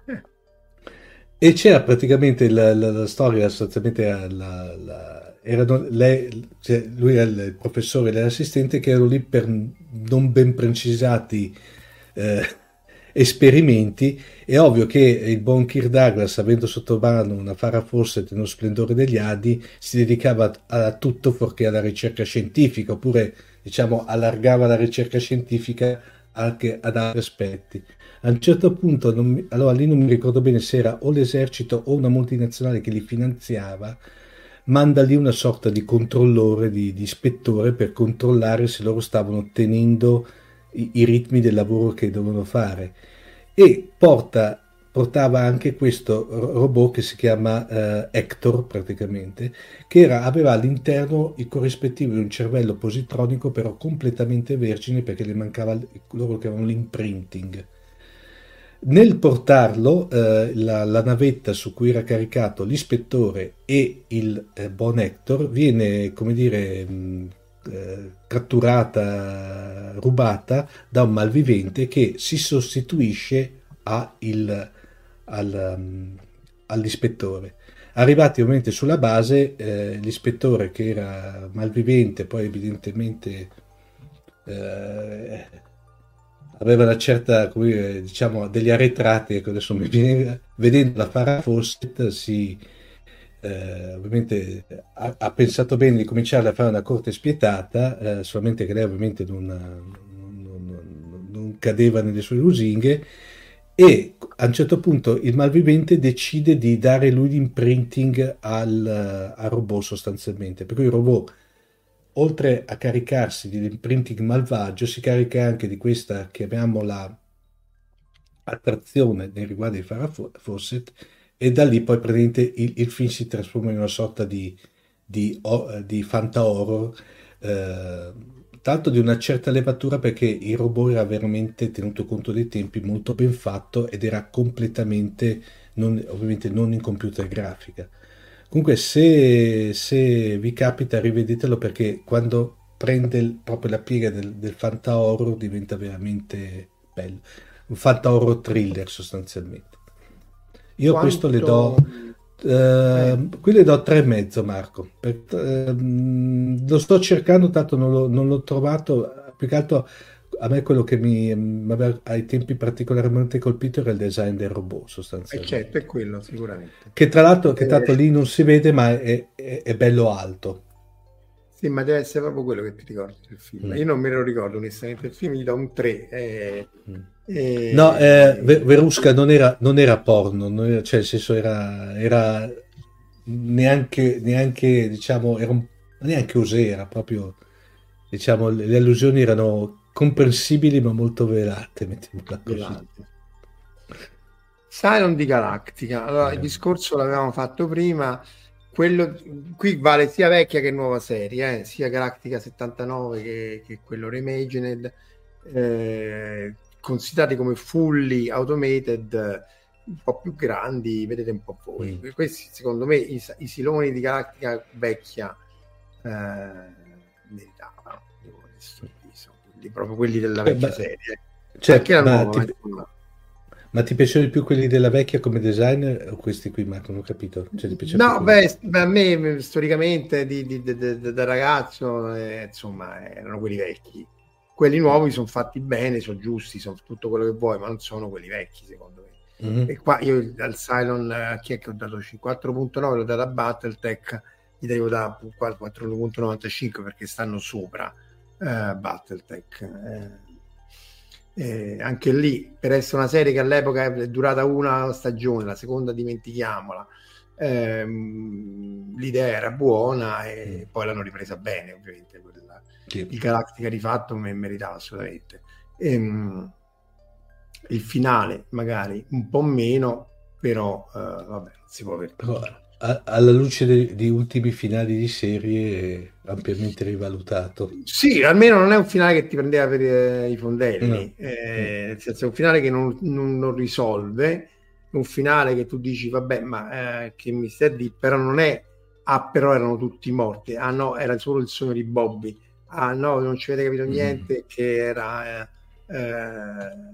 E: E c'era praticamente la, la, la storia, sostanzialmente la, la, erano lei, cioè lui era il professore e l'assistente che erano lì per non ben precisati eh, esperimenti. È ovvio che il buon Kirk Douglas, avendo sotto mano una Farrah Fawcett nello splendore degli anni, si dedicava a tutto fuorché alla ricerca scientifica, oppure diciamo allargava la ricerca scientifica anche ad altri aspetti. A un certo punto, non mi, allora lì non mi ricordo bene se era o l'esercito o una multinazionale che li finanziava, manda lì una sorta di controllore, di, di ispettore, per controllare se loro stavano ottenendo i, i ritmi del lavoro che dovevano fare, e porta, portava anche questo robot che si chiama uh, Hector, praticamente, che era, aveva all'interno il corrispettivo di un cervello positronico, però completamente vergine, perché le mancava loro che avevano l'imprinting. Nel portarlo, eh, la, la navetta su cui era caricato l'ispettore e il eh, buon Hector viene, come dire, mh, eh, catturata, rubata da un malvivente che si sostituisce a il, al, um, all'ispettore. Arrivati ovviamente sulla base, eh, l'ispettore, che era malvivente, poi evidentemente eh, aveva una certa, come dire, diciamo, degli arretrati, ecco, adesso mi viene, vedendo la Farrah Fawcett, si eh, ovviamente ha, ha pensato bene di cominciare a fare una corte spietata, eh, solamente che lei ovviamente non, non, non, non cadeva nelle sue lusinghe, e a un certo punto il malvivente decide di dare lui l'imprinting al, al robot, sostanzialmente, per cui il robot, oltre a caricarsi di l'imprinting malvagio, si carica anche di questa, chiamiamola, attrazione nei riguardi di Farrah Fawcett, e da lì poi praticamente il, il film si trasforma in una sorta di, di, di fanta horror, eh, tanto di una certa levatura, perché il robot era veramente, tenuto conto dei tempi, molto ben fatto, ed era completamente, non, ovviamente non in computer grafica. Comunque, se, se vi capita, rivedetelo, perché quando prende il, proprio la piega del, del fanta horror diventa veramente bello, un fanta horror thriller sostanzialmente. Io Quanto... questo le do eh, eh. qui le do tre e mezzo, Marco, per, eh, lo sto cercando, tanto non, lo, non l'ho trovato. Più che altro a me quello che mi, mi aveva ai tempi particolarmente colpito era il design del robot, sostanzialmente.
D: Eh certo, è quello sicuramente.
E: Che tra l'altro, che tanto lì non si vede, ma è, è, è bello alto.
D: Sì, ma deve essere proprio quello che ti ricordi del film. Mm. Io non me lo ricordo onestamente, il film gli do un tre. Eh, mm. eh,
E: no, eh, Verusca non era, non era porno, non era, cioè nel senso era, era neanche, neanche diciamo, era un, neanche osè, era proprio, diciamo, le, le allusioni erano comprensibili ma molto velate, mettiamola così.
D: Cylon di Galactica, allora eh. il discorso l'avevamo fatto prima, quello qui vale sia vecchia che nuova serie, eh? Sia Galactica settantanove che, che quello Reimagined, eh, considerati come fully automated, un po' più grandi, vedete un po' voi. Mm. Questi secondo me i, i siloni di Galactica vecchia eh, meritavano, quindi proprio quelli della vecchia eh, serie.
E: Cioè, la ma, nuova, ti, ma ti piacciono di più quelli della vecchia come designer o questi qui, Marco? Non ho capito. Cioè, ti
D: no, beh, a me storicamente di, di, di, di, da ragazzo eh, insomma erano quelli vecchi. Quelli nuovi sono fatti bene, sono giusti, sono tutto quello che vuoi, ma non sono quelli vecchi secondo me. Mm-hmm. E qua io al Cylon eh, chi è che ho dato quattro virgola nove, l'ho dato a Battletech, gli devo dare quattro virgola novantacinque perché stanno sopra eh, Battletech. Eh, Eh, anche lì, per essere una serie che all'epoca è durata una stagione, la seconda dimentichiamola, ehm, l'idea era buona e mm. poi l'hanno ripresa bene, ovviamente quella, sì. Il Galactica di fatto me meritava assolutamente. Ehm, il finale magari un po' meno, però eh, vabbè, non si può aver tutto.
E: Alla luce de, di ultimi finali di serie ampiamente rivalutato.
D: Sì, almeno non è un finale che ti prendeva per eh, i fondelli, no. eh, nel senso è un finale che non, non, non risolve, un finale che tu dici vabbè, ma eh, che mi stai a dire, però non è ah però erano tutti morti, ah no, era solo il sogno di Bobby, ah no, non ci avete capito niente, mm. che era eh, eh,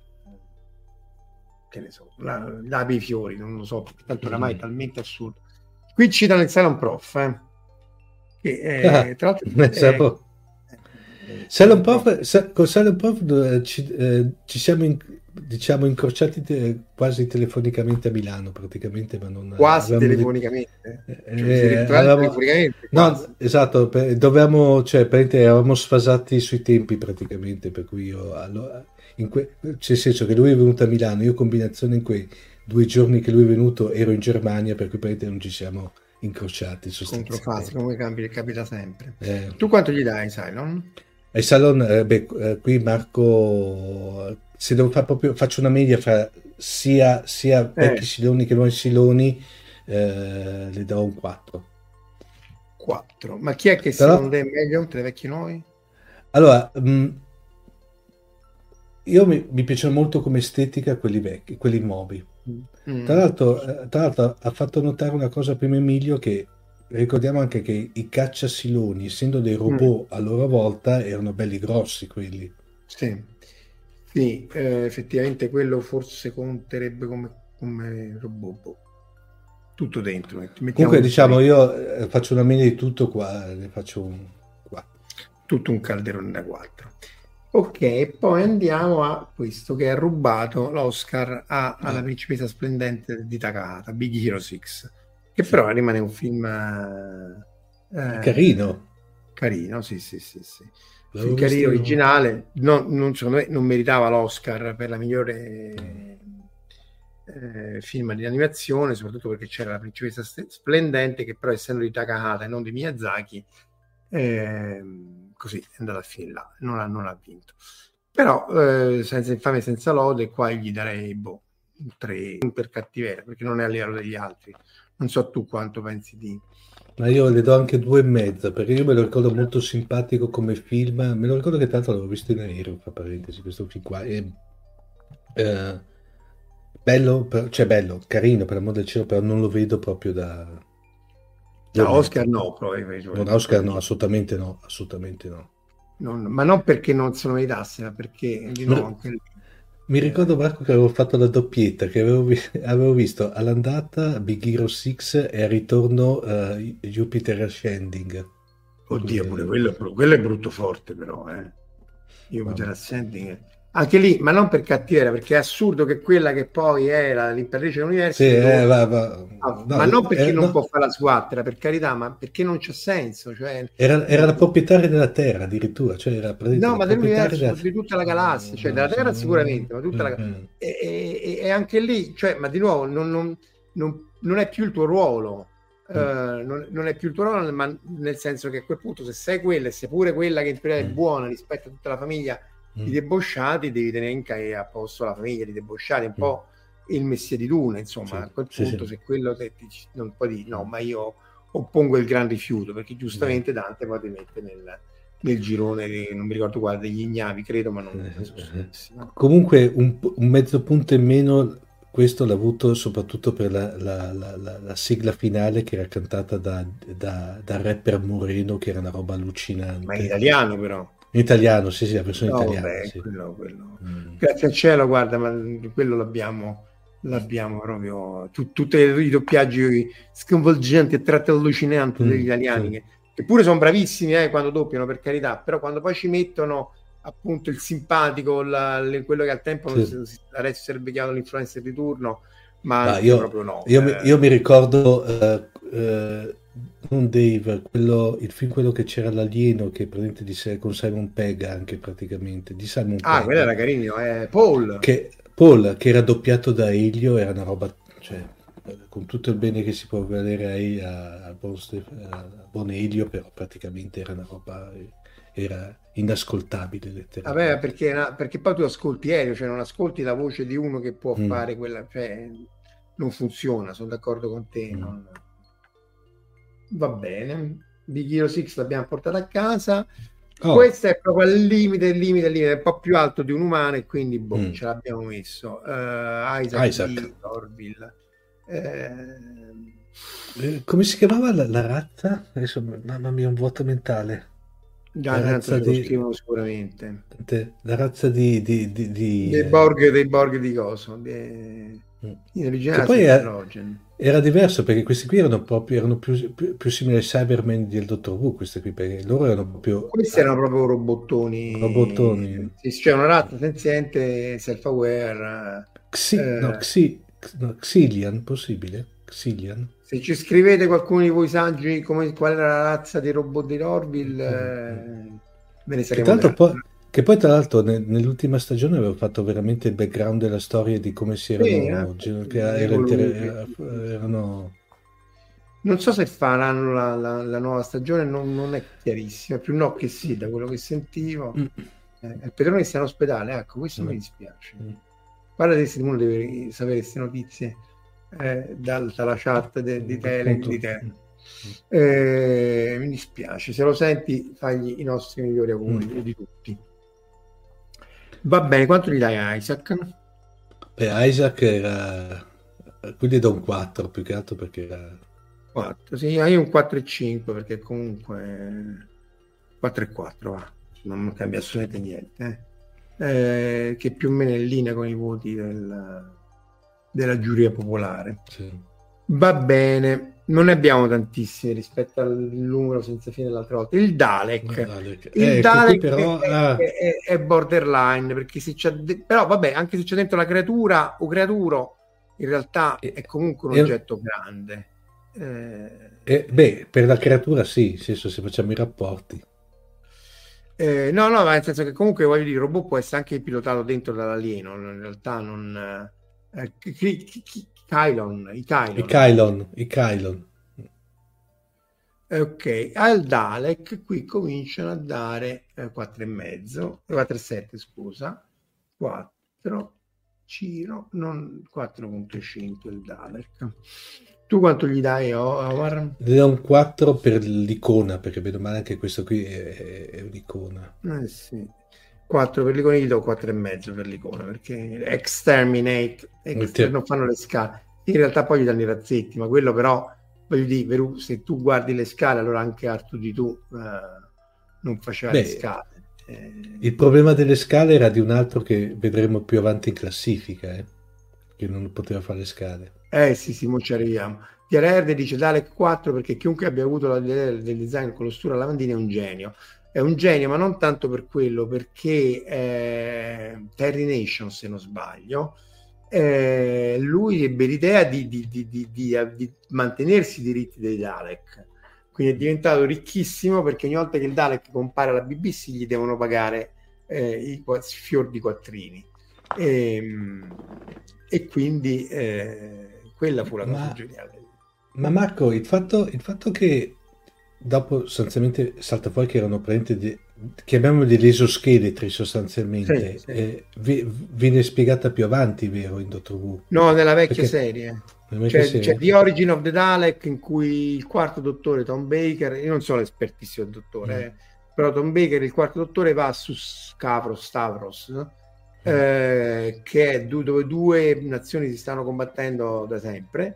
D: che ne so, la, l'api fiori, non lo so, tanto oramai è talmente assurdo. Qui citano il Cylon Prof, eh, che eh, ah, tra l'altro
E: eh, Cylon Prof, con Cylon Prof ci, eh, ci siamo in, diciamo incrociati te- quasi telefonicamente a Milano praticamente, ma non
D: quasi
E: avevamo
D: telefonicamente,
E: de-
D: cioè,
E: eh,
D: avevamo...
E: avevamo-
D: telefonicamente
E: no,
D: quasi.
E: esatto, per- dovevamo, cioè praticamente eravamo sfasati sui tempi praticamente, per cui io allora, in que- cioè, nel senso che lui è venuto a Milano, io combinazione in quei due giorni che lui è venuto ero in Germania, per cui praticamente non ci siamo incrociati
D: Controfasi,
E: sostanzialmente.
D: come cambi, capita sempre.
E: Eh,
D: Tu quanto gli dai, sai, no?
E: ai salon, eh, beh, eh, qui Marco, se devo fare proprio, faccio una media fra sia, sia vecchi
D: Eh,
E: siloni che nuovi siloni, eh, le do un quattro.
D: quattro. Ma chi è che
E: Però,
D: secondo te è meglio tra i vecchi e nuovi?
E: allora, mh, io mi, mi piacciono molto come estetica quelli vecchi, quelli nuovi.
D: Mm.
E: Tra l'altro, eh, tra l'altro ha fatto notare una cosa prima Emilio, che ricordiamo anche che i cacciasiloni, essendo dei robot
D: Mm.
E: a loro volta, erano belli grossi quelli.
D: Sì, sì, eh, effettivamente quello forse conterebbe come, come robot. boh. Tutto dentro, metti- mettiamo
E: Comunque
D: tutto
E: diciamo
D: dentro.
E: io eh, faccio una media di tutto qua, ne faccio un quattro.
D: Tutto un calderone da quattro. Ok, poi andiamo a questo che ha rubato l'Oscar a- alla
E: Ah,
D: principessa splendente di Takahata, Big Hero sei, che
E: sì.
D: però rimane un film eh,
E: Carino,
D: carino, sì, sì, sì, sì.
E: l'avevo
D: Film carino,
E: visto.
D: originale, non, non, secondo me non meritava l'Oscar per la migliore eh, film di animazione, soprattutto perché c'era la principessa St- splendente, che però essendo di Takahata e non di Miyazaki, ehm, così è andata a finire là, non ha, non ha vinto. Però eh, senza infame e senza lode, qua gli darei boh, un tre per cattiveria, perché non è a livello degli altri. Non so tu quanto pensi di...
E: Ma io le do anche due e mezza, perché io me lo ricordo molto simpatico come film, me lo ricordo che tanto l'avevo visto in aereo, fra parentesi, questo film qua, e, eh, bello, per- cioè bello, carino per l'amor del cielo, però non lo vedo proprio da due e
D: Da Oscar
E: mezza.
D: no, probabilmente.
E: Non Oscar no, assolutamente no, assolutamente no.
D: Non- ma non perché non se lo meritasse, ma perché di nuovo anche lì,
E: Mi
D: eh,
E: ricordo Marco che avevo fatto la doppietta, che avevo, vi- avevo visto all'andata Big Hero sei e al ritorno eh, Jupiter Ascending.
D: oddio, pure
E: Quindi,
D: quello, è bru- quello è brutto forte, però, eh. Io
E: vabbè.
D: Ascending, anche lì, ma non per cattiveria, perché è assurdo che quella che poi è la- l'imperatrice dell'universo,
E: Sì,
D: lo-
E: eh, va- va-
D: ah,
E: no,
D: ma non perché
E: eh,
D: non
E: no,
D: può fare la sguattera, per carità, ma perché non c'è senso, cioè,
E: era, era la
D: eh,
E: proprietaria della Terra addirittura, cioè era praticamente
D: no,
E: la
D: ma
E: proprietaria
D: dell'universo,
E: della...
D: di tutta la galassia, cioè della Terra sicuramente, ma tutta la...
E: Mm,
D: E, e- e anche lì, cioè, ma di nuovo, non, non- non- non è più il tuo ruolo, eh,
E: mm,
D: non, non è più il tuo ruolo, ma nel senso che a quel punto, se sei quella e sei pure quella che in teoria è
E: mm,
D: buona rispetto a tutta la famiglia di
E: mm,
D: debosciati, devi tenere in ca- a posto la famiglia di debosciati, un
E: mm.
D: po' il Messia di Dune, insomma,
E: Sì,
D: a quel
E: sì,
D: punto,
E: sì.
D: se quello te- ti- non puoi dire, no, ma io oppongo il gran rifiuto, perché giustamente Dante poi ti mette nel nel girone di, non mi ricordo quale, degli ignavi, credo, ma non
E: Eh,
D: so
E: eh.
D: benissimo.
E: Comunque un, un mezzo punto in meno questo l'ha avuto soprattutto per la, la- la- la- la sigla finale che era cantata da, da, da rapper Moreno, che era una roba
D: Ma in
E: allucinante.
D: italiano però.
E: In italiano, sì, sì, la versione
D: No,
E: italiana,
D: vabbè,
E: sì.
D: quello, quello.
E: Mm.
D: Grazie al cielo, guarda, ma quello l'abbiamo, l'abbiamo proprio, tu- tutti i doppiaggi sconvolgenti e tratti allucinanti degli
E: Mm,
D: italiani,
E: sì.
D: che, che pure sono bravissimi eh, quando doppiano, per carità, però quando poi ci mettono appunto il simpatico, la- le- quello che al tempo non
E: Sì.
D: si, adesso sarebbe chiamato l'influencer di turno, ma
E: Ah,
D: anche
E: io,
D: proprio no.
E: io mi,
D: eh.
E: io mi ricordo eh, eh, non Dave, quello, il film quello che c'era l'alieno che praticamente di sé- con Simon Pegg anche praticamente di Simon
D: Ah,
E: Pegg,
D: quello era carino, eh, Paul.
E: che Paul, che era doppiato da Elio, era una roba, cioè, con tutto il bene che si può vedere a, a, buon, Stef- a buon Elio, però praticamente era una roba, era inascoltabile letteralmente.
D: Vabbè, perché, perché poi tu ascolti Elio, cioè non ascolti la voce di uno che può
E: Mm.
D: fare quella, cioè non funziona, sono d'accordo con te.
E: Mm.
D: non- Va bene, Big Hero sei l'abbiamo portato a casa.
E: Oh,
D: Questo è proprio al limite, il limite, il limite, è un po' più alto di un umano e quindi boh,
E: Mm.
D: ce l'abbiamo messo. Eh, Isaac,
E: Isaac.
D: di Orville. Eh,
E: eh, come si chiamava la, la razza? Adesso, mamma mia, un vuoto mentale.
D: già
E: La
D: tanto
E: razza
D: ce lo
E: di,
D: scrivono sicuramente.
E: la razza di, di, di, di,
D: Dei
E: eh,
D: Borg, dei Borg di coso, dei-
E: mm.
D: in
E: Che
D: originale
E: poi
D: si
E: è,
D: chiama Logen.
E: era diverso perché questi qui erano proprio erano più, più, più simili ai Cybermen del Dottor Who, questi qui, perché loro erano proprio
D: Questi erano proprio robottoni,
E: robottoni.
D: sì, c'è una razza senziente, self-aware.
E: Xi,
D: eh,
E: no, Xi, no, Xilian, possibile? Xilian?
D: Se ci scrivete qualcuno di voi saggi come, qual era la razza dei robot di Orville, eh, ve ne
E: Che,
D: saremo
E: tra l'altro
D: grati.
E: poi, che poi tra l'altro ne- nell'ultima stagione avevo fatto veramente il background della storia di come si
D: Sì,
E: erano,
D: eh,
E: gen- che
D: sì,
E: era
D: evoluti.
E: inter- erano
D: Non so se faranno la, la- la nuova stagione, non, non è chiarissimo, più no che sì, da quello che sentivo.
E: Mm.
D: Eh, il Pedrone sta in ospedale, ecco, questo
E: Mm.
D: mi dispiace.
E: Mm.
D: Guarda se uno deve sapere queste notizie eh, dal- dalla chat de- di Tele.
E: Appunto.
D: Di Tele. Eh, mi dispiace, se lo senti fagli i nostri migliori auguri
E: Mm.
D: di tutti. Va bene, quanto gli dai a Isaac?
E: Beh, Isaac era quindi da un quattro più che altro perché era
D: quattro, sì, io un quattro e cinque perché comunque quattro e quattro va, non cambia assolutamente niente, eh. Eh, che più o meno è in linea con i voti del, della giuria popolare.
E: sì.
D: Va bene, non ne abbiamo tantissimi rispetto al numero senza fine dell'altra volta. Il Dalek,
E: Dalek.
D: il
E: Eh,
D: Dalek
E: però,
D: è,
E: ah.
D: è, è, è borderline perché se c'è de- però vabbè, anche se c'è dentro la creatura o creaturo, in realtà è comunque un
E: e,
D: oggetto grande. Eh,
E: eh, beh, per la creatura sì, nel senso se facciamo i rapporti.
D: Eh, no, no, ma nel senso che comunque voglio dire, il robot può essere anche pilotato dentro dall'alieno, in realtà non... Eh, Kylon, i Kylon.
E: I Kylon, i Kylon.
D: Ok, al Dalek qui cominciano a dare eh, quattro e mezzo, quattro e sette scusa, quattro, Ciro, non quattro virgola cinque il Dalek. Tu quanto gli dai, Omar?
E: Gli do un quattro per l'icona, perché vedo male anche questo qui è, è un'icona.
D: Eh sì. quattro per l'icona, gli do quattro e mezzo per l'icona, perché Exterminate, exter- non fanno le scale. In realtà poi gli danno i razzetti, ma quello però, voglio dire, se tu guardi le scale, allora anche R due D due eh, non faceva
E: Beh,
D: le scale. Eh...
E: Il problema delle scale era di un altro che vedremo più avanti in classifica, eh, che non poteva fare le scale.
D: Eh sì, sì, mo ci arriviamo. T R R dice Dalek quattro perché chiunque abbia avuto la idea del design con l'ostura lavandina è un genio. È un genio, ma non tanto per quello, perché eh, Terry Nation, se non sbaglio, eh, lui ebbe l'idea di, di, di, di, di, di mantenersi i diritti dei Dalek. Quindi è diventato ricchissimo perché ogni volta che il Dalek compare alla B B C gli devono pagare eh, i fior di quattrini. E, e quindi eh, quella fu la cosa
E: ma,
D: geniale.
E: Ma Marco, il fatto, il fatto che dopo sostanzialmente salta fuori che erano praticamente chiamiamoli degli esoscheletri sostanzialmente,
D: sì, sì.
E: Eh, vi, viene spiegata più avanti, vero, in Doctor Who?
D: No, nella vecchia
E: Perché,
D: serie.
E: nella vecchia
D: C'è,
E: serie?
D: c'è The Origin of the Dalek in cui il quarto dottore Tom Baker, io non so l'espertissimo del dottore, mm. eh, però Tom Baker, il quarto dottore, va su Scavros, Stavros, no? mm. eh, che è dove due nazioni si stanno combattendo da sempre.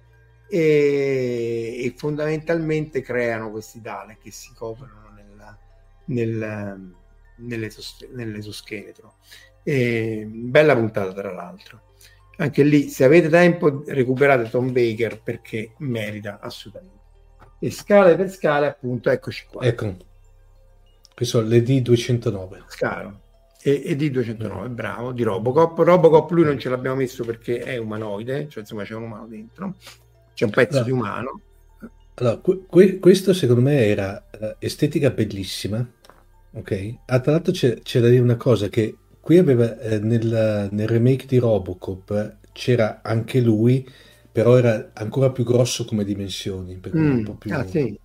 D: E, e fondamentalmente creano questi Dalek che si coprono nella, nel, nell'esos, nell'esoscheletro. E, bella puntata tra l'altro, anche lì se avete tempo recuperate Tom Baker perché merita assolutamente. E scale per scale, appunto, eccoci qua,
E: ecco, questo le D duecentonove
D: Scaro e, e D duecentonove, mm. bravo, di Robocop. Robocop lui non ce l'abbiamo messo perché è umanoide, cioè insomma c'è un umano dentro, c'è un pezzo allora, di umano.
E: Allora, que- questo secondo me era uh, estetica bellissima, ok? Ah, tra l'altro c'è, c'è da dire una cosa, che qui aveva eh, nel, nel remake di Robocop eh, c'era anche lui, però era ancora più grosso come dimensioni, perché mm, un po' più...
D: Ah, sì.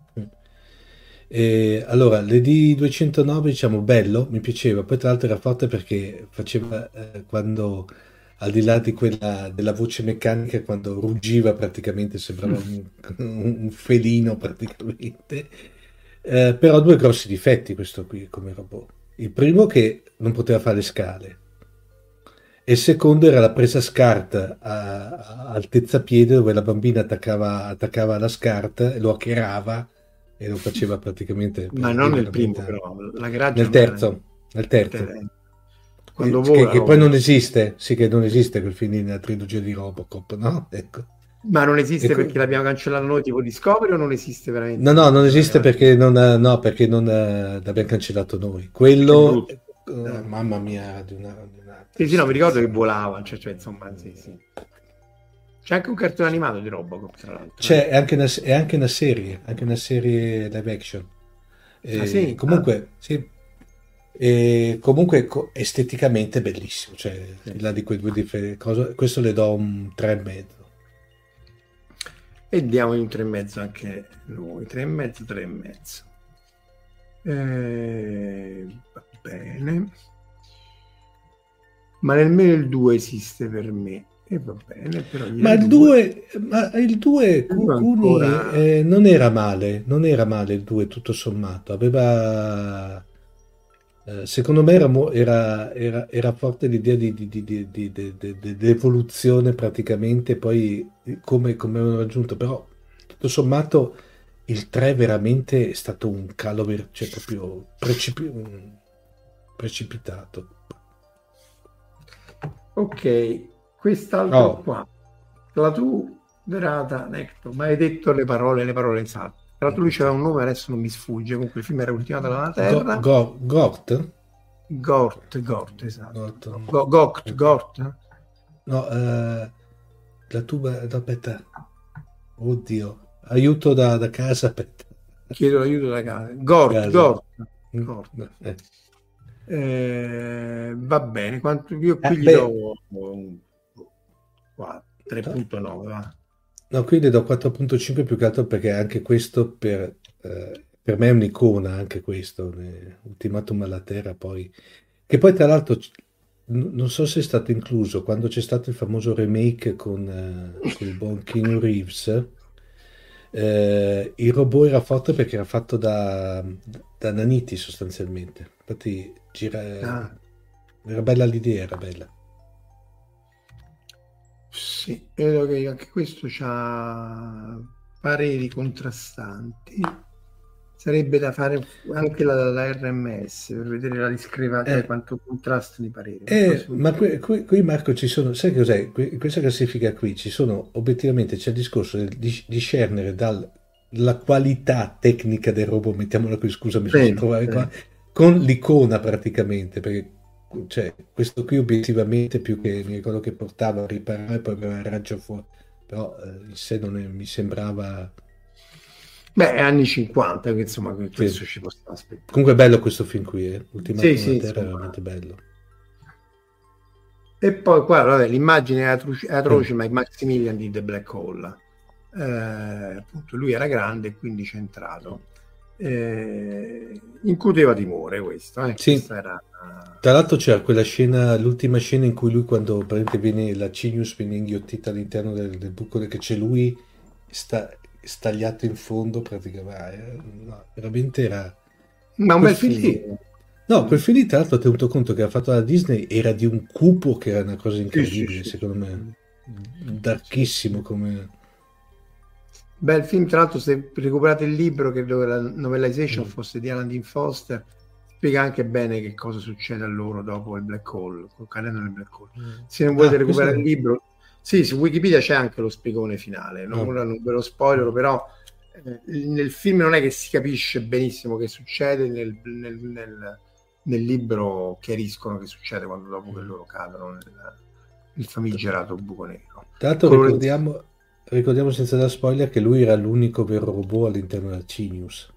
E: E, allora, le D duecentonove, diciamo, bello, mi piaceva, poi tra l'altro era forte perché faceva eh, quando... al di là di quella della voce meccanica, quando ruggiva praticamente sembrava un, un felino praticamente, eh, però ha due grossi difetti questo qui come robot. Il primo che non poteva fare le scale e il secondo era la presa SCART a, a altezza piede, dove la bambina attaccava, attaccava la SCART e lo hackerava e lo faceva praticamente
D: ma non nel primo però, la
E: nel terzo, nel terzo.
D: Quando
E: che,
D: vola,
E: che poi non esiste, sì, che non esiste quel film nella trilogia di Robocop, no? Ecco.
D: Ma non esiste
E: E que-
D: perché l'abbiamo cancellato noi tipo Discovery o non esiste veramente?
E: No, no, non esiste perché non, no, perché non eh, l'abbiamo cancellato noi.
D: Che
E: Quello,
D: brutto.
E: eh, mamma mia, di una, di una
D: Sì, sì, no, mi ricordo che
E: tristezza.
D: volava, cioè, cioè, insomma, sì, sì. C'è anche un cartone animato di Robocop, tra l'altro.
E: C'è è anche una, è anche una serie, anche una serie live action.
D: Ah,
E: E
D: sì? Ah,
E: comunque, sì, e comunque co- esteticamente bellissimo, cioè, al
D: sì,
E: di là di
D: sì.
E: quei due differ- cose, questo le do un tre e mezzo.
D: E diamo un tre e mezzo anche noi, tre e mezzo, tre e mezzo. Eh, va bene. Ma nemmeno il due esiste per me. E va bene, però gli
E: Ma
D: dai
E: il
D: due.
E: due, ma il due
D: Il due
E: Kuni
D: ancora...
E: eh, non era male, non era male il due tutto sommato, aveva, eh, secondo me era, mo- era, era, era forte l'idea di, di, di, di, di, di- di- di- di evoluzione praticamente, poi come, come avevano raggiunto, però tutto sommato il tre veramente è stato un calo, ver- cioè proprio precipi- precipitato.
D: Ok, quest'altro
E: Oh,
D: qua. La tu, Verata, Necto, ma hai detto le parole, le parole esatte. Tra l'altro lui c'era un nome, adesso non mi sfugge, comunque il film era Ultimato dalla
E: Go,
D: Terra.
E: Go, Gort?
D: Gort, Gort, esatto.
E: Gort.
D: Go- Goct, Gort.
E: No, eh, la tuba, no, aspetta, oddio, aiuto da, da casa, aspetta.
D: Chiedo l'aiuto da casa. Gort,
E: Casa.
D: Gort.
E: Mm,
D: Gort.
E: no, eh.
D: Eh, va bene, quanto io qui
E: Eh,
D: gli
E: beh.
D: do un qua, tre virgola nove, va.
E: No, qui le do quattro virgola cinque più che altro perché anche questo per, eh, per me è un'icona, anche questo, eh, Ultimatum alla Terra, poi, che poi tra l'altro c- n- non so se è stato incluso, quando c'è stato il famoso remake con, eh, con il buon Keanu Reeves, eh, il robot era forte perché era fatto da, da naniti sostanzialmente, infatti gira,
D: Ah,
E: era bella l'idea, era bella.
D: sì, vedo che anche questo c'ha pareri contrastanti. Sarebbe da fare anche la, la R M S per vedere la discrepanza, cioè
E: Eh,
D: quanto contrasta di pareri. Ma
E: Eh,
D: questo-
E: ma qui, qui- qui, Marco ci sono, sai cos'è? Qui- in questa classifica qui ci sono obiettivamente c'è il discorso del- di discernere dalla qualità tecnica del robot, mettiamola qui, scusa, mi sono
D: Sì,
E: trovato
D: sì.
E: qua, con l'icona praticamente, perché cioè, questo qui obiettivamente più che mi ricordo che portava a riparare poi aveva il raggio fuori, però eh, in sé non è- mi sembrava.
D: Beh, è anni cinquanta, che insomma que-
E: Sì.
D: questo ci può stare aspettando.
E: Comunque è bello questo film qui, eh. Ultimatum
D: Sì,
E: alla
D: sì,
E: Terra è
D: insomma.
E: veramente bello.
D: E poi qua, vabbè, l'immagine è atroce, è atroce,
E: Mm.
D: ma è Maximilian di The Black Hole. Eh, appunto, lui era grande e quindi centrato. Eh, incuteva timore questo, eh.
E: Sì.
D: Questa era...
E: Tra l'altro c'era quella scena, l'ultima scena in cui lui quando praticamente viene, la Cinius viene inghiottita all'interno del, del buco che c'è lui sta, stagliato in fondo praticamente, eh, no, veramente era...
D: Ma un
E: Quel
D: bel
E: film
D: film.
E: lì- No, quel film lì tra l'altro ho tenuto conto che era fatto da Disney, era di un cupo che era una cosa incredibile,
D: Sì, sì, sì,
E: secondo
D: sì.
E: me, darkissimo come...
D: Bel film, tra l'altro, se recuperate il libro, che dove la novelization
E: Mm.
D: fosse di Alan Dean Foster, spiega anche bene che cosa succede a loro dopo il black hole, cadendo nel black hole. Se non volete
E: Ah,
D: recuperare
E: questo-
D: il libro, sì, su Wikipedia c'è anche lo spiegone finale, non,
E: Oh.
D: ora non ve lo spoiler, però eh, nel film non è che si capisce benissimo che succede, nel, nel, nel, nel libro chiariscono che succede quando dopo che loro cadono nel, nel famigerato buco nero.
E: Tra l'altro
D: Colore-
E: ricordiamo, ricordiamo senza dar spoiler che lui era l'unico vero robot all'interno della Cinius.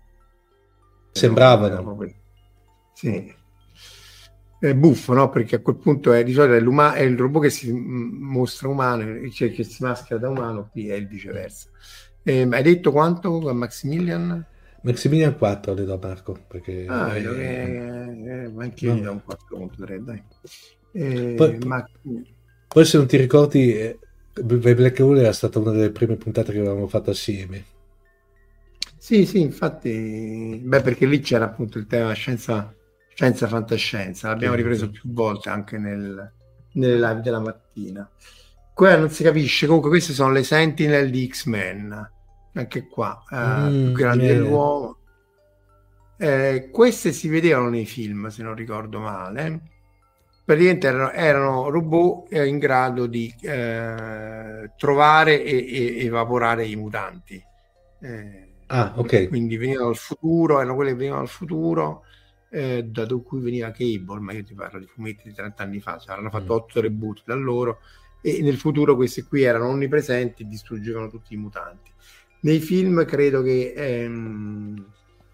D: Era
E: Sembravano.
D: proprio- Sì. È buffo, no? Perché a quel punto è, di solito è, l'uma- è il robot che si m- mostra umano, cioè che si maschera da umano, qui è il viceversa. Ehm, hai detto quanto a Maximilian?
E: Maximilian quattro le do Marco, perché...
D: Ah,
E: eh,
D: vedo che eh, anche io
E: no.
D: gli do un quattro virgola tre, dai. Eh,
E: Poi-
D: ma-
E: Poi se non ti ricordi, eh, Black Hole era stata una delle prime puntate che avevamo fatto assieme.
D: Sì, sì, infatti, beh, perché lì c'era appunto il tema scienza, scienza fantascienza, l'abbiamo
E: Sì,
D: ripreso
E: sì.
D: più volte anche nel- nelle live della mattina. Quella non si capisce, comunque queste sono le Sentinel di X-Men, anche qua, eh,
E: Mm,
D: più grandi
E: eh.
D: dell'uomo. Eh, queste si vedevano nei film, se non ricordo male. praticamente erano, erano robot in grado di eh, trovare e, e evaporare i mutanti. Eh,
E: ah, ok.
D: Quindi venivano dal futuro, erano quelli che venivano dal futuro, eh, da cui veniva Cable, ma io ti parlo di fumetti di trenta anni fa, cioè hanno fatto
E: Mm.
D: otto reboot da loro, e nel futuro questi qui erano onnipresenti e distruggevano tutti i mutanti. Nei film credo che ehm,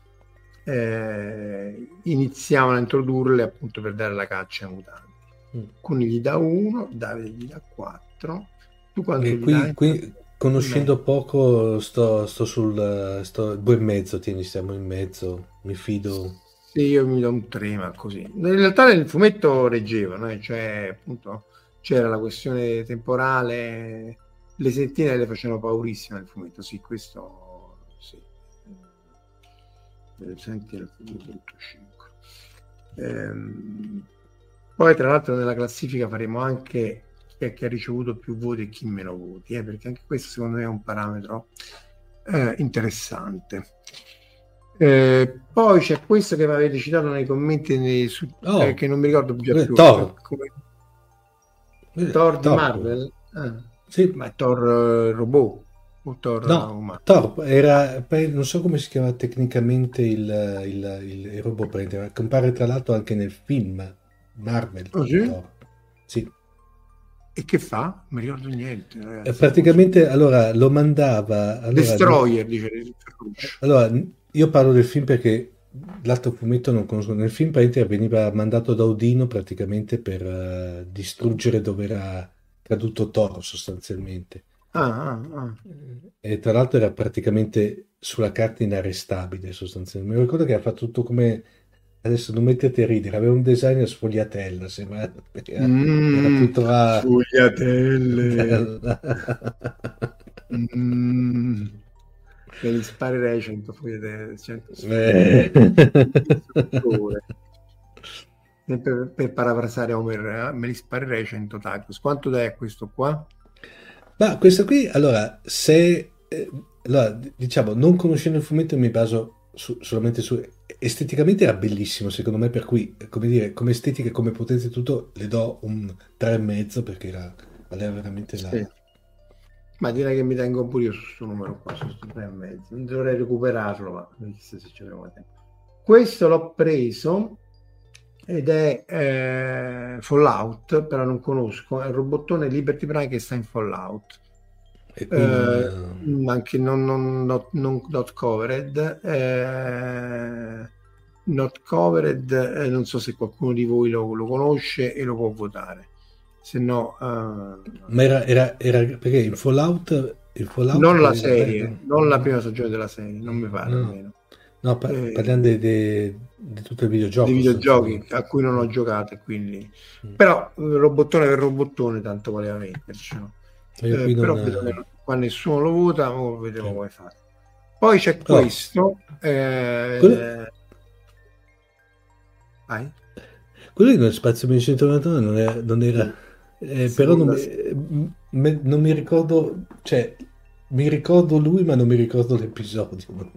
D: eh, iniziavano a introdurle appunto per dare la caccia ai mutanti.
E: Mm.
D: Alcuni gli dà uno, Davide gli dà quattro. Tu quanto
E: E
D: gli
E: qui,
D: dai?
E: qui conoscendo poco, sto, sto sul sto, due e mezzo, tieni, stiamo in mezzo, mi fido.
D: Sì, io mi do un tre, ma così. In realtà nel fumetto reggevano, eh, cioè appunto c'era la questione temporale, le sentinelle facevano paurissime nel fumetto, sì, questo sì. Le sentinelle due virgola cinque. Ehm, poi tra l'altro nella classifica faremo anche chi è che ha ricevuto più voti e chi meno voti, eh, perché anche questo secondo me è un parametro eh, interessante. Eh, poi c'è questo che mi avete citato nei commenti nei, su,
E: Oh,
D: eh, che non mi ricordo già
E: eh,
D: più.
E: Thor.
D: Come,
E: Eh,
D: Thor di
E: Thor.
D: Marvel? Ah,
E: Sì.
D: ma è Thor eh, robot o Thor
E: No,
D: umano?
E: Thor era, poi non so come si chiama tecnicamente il, il, il, il robot, prende, compare tra l'altro anche nel film Marvel.
D: Oh, sì?
E: Thor. Sì.
D: E che fa? Non mi ricordo niente, ragazzi.
E: Eh, praticamente allora lo mandava allora,
D: Destroyer, dice
E: allora io parlo del film perché l'altro fumetto non conosco. Nel film praticamente veniva mandato da Odino praticamente per uh, distruggere dove era caduto Thor sostanzialmente.
D: Ah, ah, ah.
E: E tra l'altro era praticamente sulla carta inarrestabile sostanzialmente. Mi ricordo che ha fatto tutto come, adesso non mettete a ridere, aveva un design a sfogliatella, sembra, era,
D: Mm,
E: era tutto a
D: sfogliatelle. mm. Me li sparerei cento foglie, cento
E: eh.
D: per, per parafrasare Homer, eh? Me li sparerei cento tacos. Quanto dai a questo qua?
E: Ma questo qui, allora, se eh, allora, diciamo, non conoscendo il fumetto mi baso su, solamente su esteticamente era bellissimo secondo me, per cui come dire, come estetica e come potenza e tutto le do un tre e mezzo perché era, valeva veramente la...
D: Sì. Ma direi che mi tengo pure io su questo numero qua, su questo tre e mezzo. Non dovrei recuperarlo, ma chissà se ci avremo tempo. Questo l'ho preso ed è eh, Fallout, però non conosco, è un robottone Liberty Prime che sta in Fallout.
E: E quindi,
D: eh, anche non, non, not, non not covered eh, not covered eh, non so se qualcuno di voi lo, lo conosce e lo può votare, se no uh,
E: ma era, era, era perché il Fallout, il Fallout
D: non la
E: per-
D: serie,
E: per-
D: non la prima stagione della serie, non mi pare
E: no,
D: almeno.
E: no pa-
D: Eh,
E: parliamo di, di, di tutto il videogioco,
D: dei videogiochi
E: sostanzialmente.
D: a cui non ho giocato, quindi
E: Mm.
D: però robottone per robottone tanto voleva mettercelo.
E: Io
D: Eh,
E: qui
D: però
E: non-
D: vedo che qua nessuno lo vota, ora vedremo
E: Sì.
D: come fare. Poi c'è
E: Oh.
D: questo eh,
E: Quello-
D: vai.
E: quello nello spazio millecentonovantanove non era, non era eh, però non mi, me- non mi ricordo, cioè mi ricordo lui ma non mi ricordo l'episodio.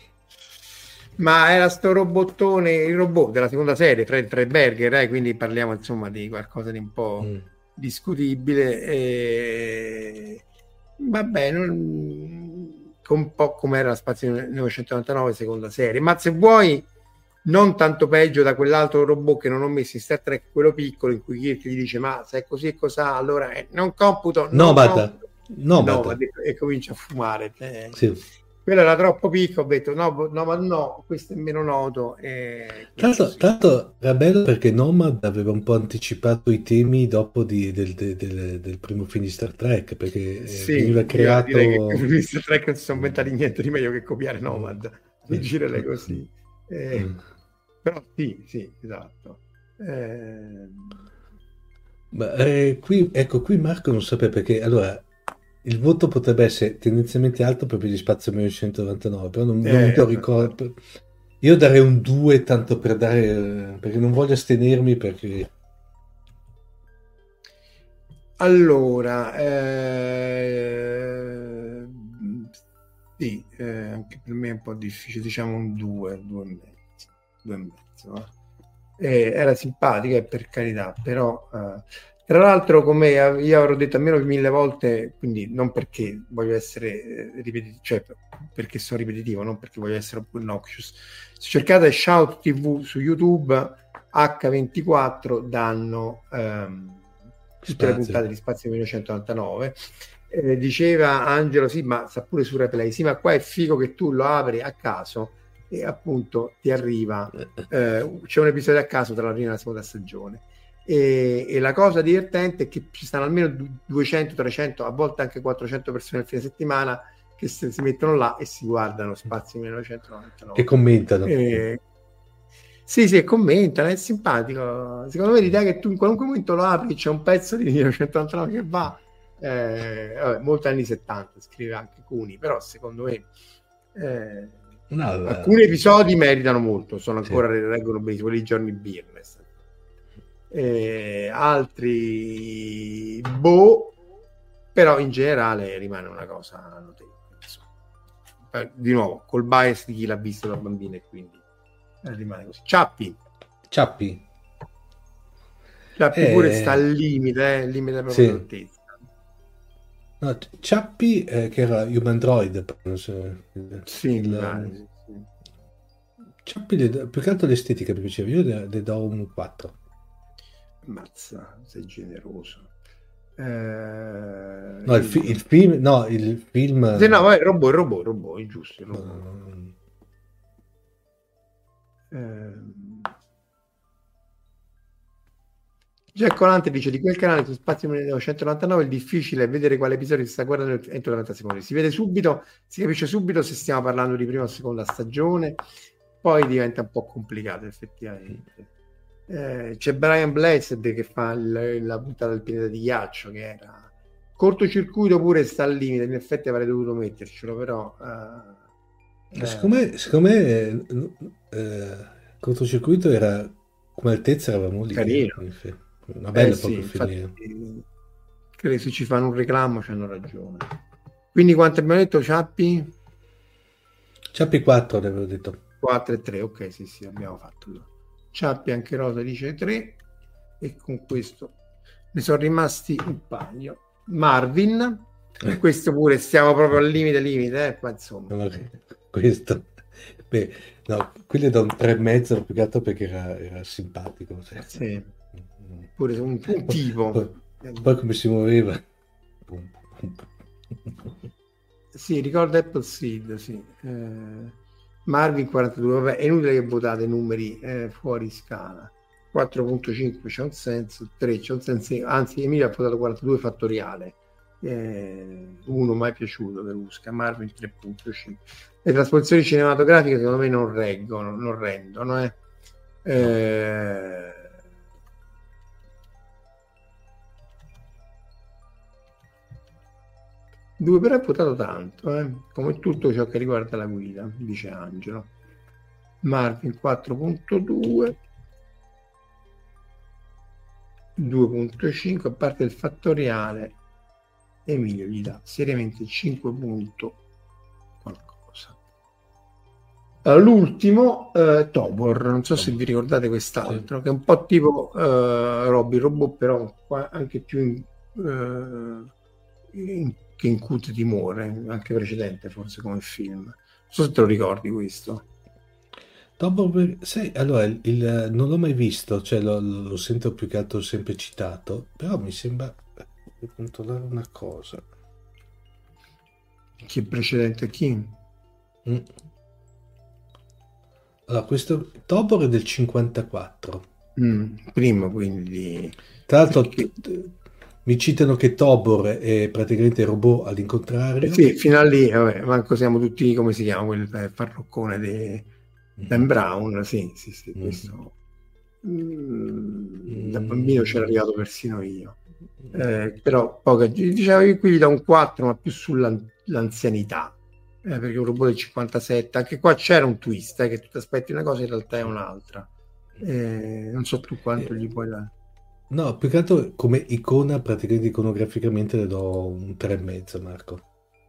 D: Ma era sto robottone, il robot della seconda serie, Fred Fredberger, eh, quindi parliamo insomma di qualcosa di un po'
E: Mm.
D: discutibile. E... Vabbè, non... un po' come era la Spazio millenovecentonovantanove seconda serie, ma se vuoi non tanto peggio da quell'altro robot che non ho messo in Star Trek, quello piccolo in cui Kirk gli dice ma se è così e cos'ha, allora eh, non computo, non
E: Nomad,
D: computo.
E: Nomad.
D: Nomad, e comincia a fumare. Eh.
E: Sì.
D: Quello era troppo piccolo, ho detto no, no, ma no, questo è meno noto. E
E: Tanto,
D: sì.
E: tanto era bello perché Nomad aveva un po' anticipato i temi dopo di, del, del, del, del primo film di Star Trek, perché
D: Sì,
E: veniva creato...
D: direi che Star Trek non si sono inventati niente di meglio che copiare Nomad, di girare così. Eh,
E: Mm.
D: Però sì, sì, esatto. Eh...
E: Ma, eh, qui, ecco, qui Marco non sapeva perché, allora, il voto potrebbe essere tendenzialmente alto proprio di Spazio millenovecentonovantanove, però non, non
D: Eh,
E: me lo ricordo. Io darei un due tanto per dare, perché non voglio astenermi perché...
D: Allora, eh... sì, eh, anche per me è un po' difficile, diciamo un due, due e mezzo, due e mezzo, eh. eh, era simpatica, e per carità, però eh, tra l'altro, come io avrò detto almeno mille volte, quindi non perché voglio essere eh, ripetitivo, cioè perché sono ripetitivo, non perché voglio essere obnoxious. Se cercate Shout tivù su YouTube, acca ventiquattro danno ehm, tutte
E: Spazio.
D: le puntate di Spazio millenovecentonovantanove. Eh, diceva Angelo, sì, ma sta pure su Replay, sì, ma qua è figo che tu lo apri a caso e appunto ti arriva, eh, c'è un episodio a caso tra la prima e la seconda stagione. E, e la cosa divertente è che ci stanno almeno duecento, trecento, a volte anche quattrocento persone il fine settimana che si, si mettono là e si guardano Spazio millenovecentonovantanove.
E: Che commentano.
D: E, sì, sì, commentano, è simpatico. Secondo me l'idea che tu in qualunque momento lo apri c'è un pezzo di millenovecentonovantanove che va, eh, vabbè, molti anni settanta, scrive anche Cuni, però secondo me eh,
E: no,
D: alcuni episodi meritano molto, sono ancora, sì, reggono benissimo, quelli di Johnny Byrne. Eh, altri boh, però in generale rimane una cosa notevole, eh, di nuovo col bias di chi l'ha visto da bambino e quindi eh, rimane così. Ciappi
E: Ciappi
D: Ciappi
E: eh,
D: pure sta al limite, eh, limite proprio, sì, d'altezza.
E: No, Ciappi eh, che era Human Droid, se,
D: sì,
E: il,
D: vale, sì, sì.
E: Ciappi le, più che altro l'estetica mi piaceva, io le, le do un quattro.
D: Mazza, sei generoso. Eh,
E: no, il, fi- il film, no, il film.
D: Sì, no, vabbè, robot, robot, robot, è giusto. Robot.
E: No.
D: Eh, Jack Colante dice: di quel canale su Spazio millenovecentonovantanove il difficile è vedere quale episodio si sta guardando entro novanta secondi. Si vede subito, si capisce subito se stiamo parlando di prima o seconda stagione, poi diventa un po' complicato effettivamente. Eh, c'è Brian Blessed che fa il, la puntata del pianeta di ghiaccio, che era cortocircuito, pure sta al limite, in effetti avrei dovuto mettercelo, però eh,
E: secondo me, secondo me eh, eh, cortocircuito era come altezza, eravamo lì,
D: carino,
E: eh, una bella,
D: eh,
E: proprio
D: sì,
E: film.
D: infatti, credo che se ci fanno un reclamo c'hanno ragione. Quindi quanto abbiamo detto? Ciappi?
E: Ciappi quattro avevo detto.
D: quattro e tre, ok, sì, sì, abbiamo fatto. Ciappi anche Rosa dice tre, e con questo ne sono rimasti un paio. Marvin, eh. questo pure stiamo proprio al limite limite, eh, ma insomma.
E: No, questo, beh, no, quelli da un tre e mezzo, più che altro perché era, era simpatico. Cioè.
D: Sì. Pure un, un tipo.
E: Poi, poi come si muoveva.
D: Sì, ricorda Apple Seed, sì. Eh, Marvin quarantadue, vabbè, è inutile che votate numeri eh, fuori scala. quattro virgola cinque c'è un senso, tre c'è un senso, anzi Emilia ha votato quarantadue fattoriale, eh, uno mai piaciuto per Usca, Marvin tre virgola cinque. Le trasposizioni cinematografiche secondo me non reggono, non rendono, eh. Eh, due però è votato tanto, eh? Come tutto ciò che riguarda la guida, dice Angelo. Marvin quattro virgola due, due virgola cinque, a parte il fattoriale Emilio gli dà seriamente cinque punto qualcosa. Allora, l'ultimo eh, Tobor, non so se vi ricordate quest'altro, sì, che è un po' tipo eh, Robby Robot, però qua anche più in, eh, in che incute timore, anche precedente forse come film. Non so se te lo ricordi questo.
E: Dopo, sai, allora, il, il, non l'ho mai visto, cioè lo, lo sento più che altro sempre citato, però mi sembra di controllare una cosa.
D: Che precedente chi?
E: Mm. Allora, questo Tobor è del cinquantaquattro.
D: Mm, prima, quindi...
E: Tra l'altro...
D: Perché...
E: T- mi citano che Tobor è praticamente robot all'incontrario.
D: Eh sì, fino a lì, vabbè, manco siamo tutti, come si chiama, quel farroccone di Dan Brown, sì, sì, sì,
E: Mm.
D: questo mm, da bambino c'era arrivato persino io. Eh, però poca, diceva che qui gli da un quattro, ma più sull'anzianità, eh, perché un robot del cinquantasette, anche qua c'era un twist, eh, che tu ti aspetti una cosa in realtà è un'altra. Eh, non so tu quanto gli puoi dare.
E: No, più che altro come icona, praticamente iconograficamente le do un tre e mezzo, Marco.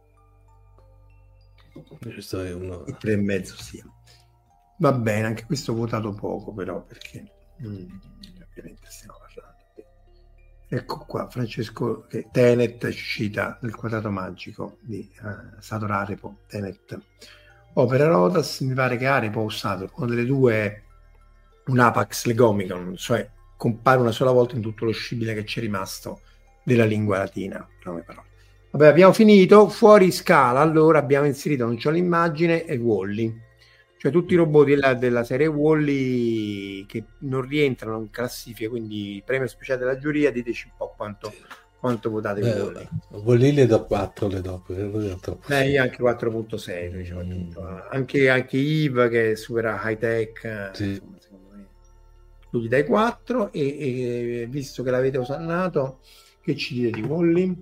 E: Questo è uno...
D: tre e mezzo, sì. Va bene, anche questo ho votato poco, però, perché mm, ovviamente stiamo parlando. Ecco qua, Francesco, che Tenet cita il quadrato magico di uh, Satoru Arepo, Tenet. Opera Rodas, mi pare che Arepo ha usato una delle due, un Apax Legomicon, cioè compare una sola volta in tutto lo scibile che c'è rimasto della lingua latina. Vabbè, abbiamo finito. Fuori scala, allora abbiamo inserito, non c'ho l'immagine, e Wall-E, cioè tutti i robot della, della serie Wall-E che non rientrano in classifica, quindi premio speciale della giuria, diteci un po' quanto, quanto votate
E: eh,
D: Wall-E.
E: Wall-E le do quattro, le do, le do
D: eh, io anche quattro virgola sei, diciamo, mm. anche, anche Eve che supera High Tech, sì. Insomma, secondo me tu gli dai quattro, e, e visto che l'avete osannato, che ci dite di Wall-E?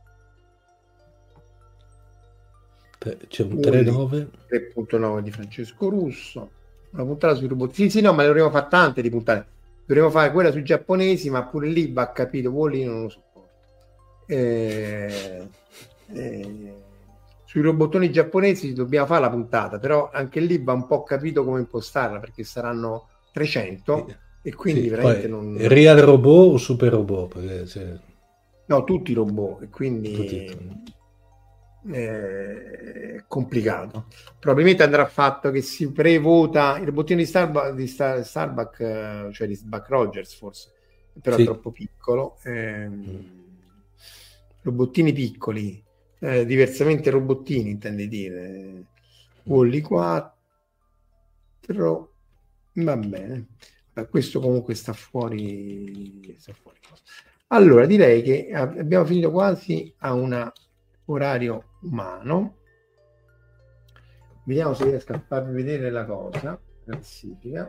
E: C'è un tre virgola nove
D: tre virgola nove di Francesco Russo, una puntata sui robot. Sì, sì, no, ma ne dovremmo fare tante di puntate. Dovremmo fare quella sui giapponesi, ma pure lì va capito. Wall-E non lo sopporto. Eh, eh, sui robottoni giapponesi dobbiamo fare la puntata, però anche lì va un po' capito come impostarla, perché saranno trecento, sì. E quindi sì, veramente non.
E: Real robot o super robot? Perché, cioè...
D: No, tutti i robot, e quindi. Tutti. È complicato. Probabilmente andrà fatto che si prevota il robottino di Starbucks, di Star, Starbucks, cioè di Buck Rogers, forse, però sì. È troppo piccolo. Eh, mm. Robottini piccoli, eh, diversamente robottini, intendi dire. Wall-E quattro, va bene. Questo comunque sta fuori, sta fuori. Allora, direi che abbiamo finito quasi a una orario umano. Vediamo se riesco a farvi vedere la cosa, classifica.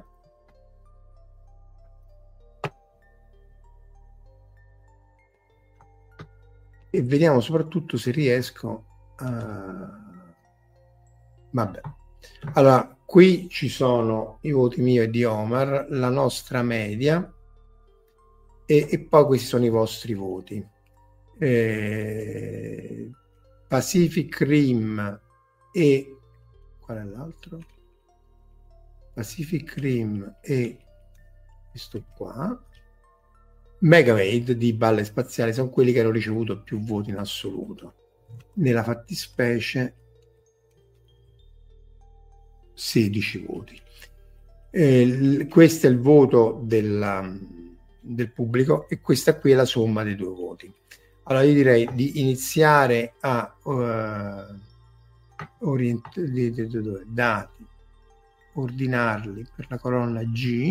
D: E vediamo soprattutto se riesco a... Vabbè. Allora, qui ci sono i voti mio e di Omar, la nostra media, e, e poi questi sono i vostri voti. Eh... Pacific Rim e qual è l'altro? Pacific Rim e questo qua, Megamaid di Balle Spaziali sono quelli che hanno ricevuto più voti in assoluto. Nella fattispecie sedici voti. Eh, questo è il voto della, del pubblico, e questa qui è la somma dei due voti. Allora io direi di iniziare a uh, orient- di, di, di, di, dati, ordinarli per la colonna G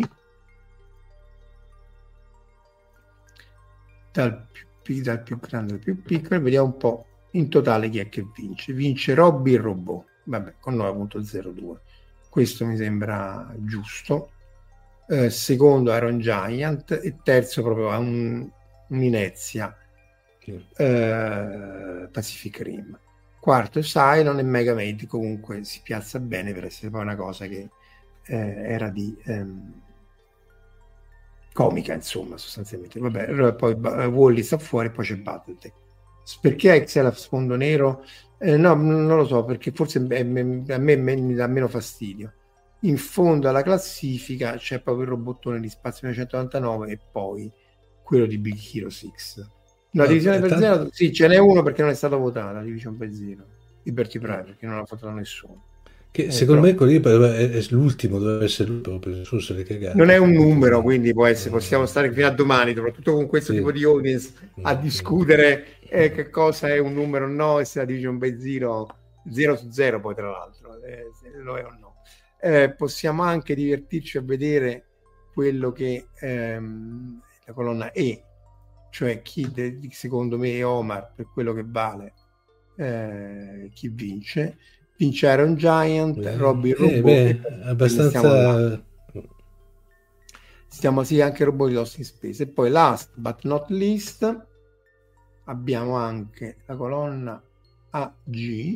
D: dal più, dal più grande al più piccolo, e vediamo un po' in totale chi è che vince. Vince Robby il robot, vabbè, con nove virgola zero due, questo mi sembra giusto. Eh, secondo Iron Giant, e terzo proprio a un, un'inezia. Uh, Pacific Rim, quarto Cylon, e Megamaid comunque si piazza bene per essere poi una cosa che eh, era di um, comica, insomma, sostanzialmente. Vabbè, allora poi uh, Wall-E sta fuori, poi c'è Battletech. Perché Excel a sfondo nero? Eh, no, non lo so, perché forse è, è, a me, me mi dà meno fastidio. In fondo alla classifica c'è proprio il robottone di Spazio novecentonovantanove e poi quello di Big Hero sei. La divisione per tanto... zero, sì, ce n'è uno perché non è stato votato, la divisione per zero, Liberty Prime, perché non l'ha votato nessuno.
E: Che eh, secondo però... me quello è, è l'ultimo, dovrebbe essere l'ultimo, per nessuno se le cagate.
D: Non è un numero, quindi può essere, possiamo stare fino a domani, soprattutto con questo sì. tipo di audience, a discutere eh, che cosa è un numero o no, e se la divisione per zero, zero su zero poi tra l'altro, eh, se lo è o no. Eh, possiamo anche divertirci a vedere quello che ehm, la colonna E, cioè chi de, secondo me è Omar, per quello che vale, eh, chi vince vince Iron Giant, beh, Robby il robot,
E: eh, beh, abbastanza
D: stiamo sì anche robot di Lost in Space. E poi last but not least abbiamo anche la colonna A G,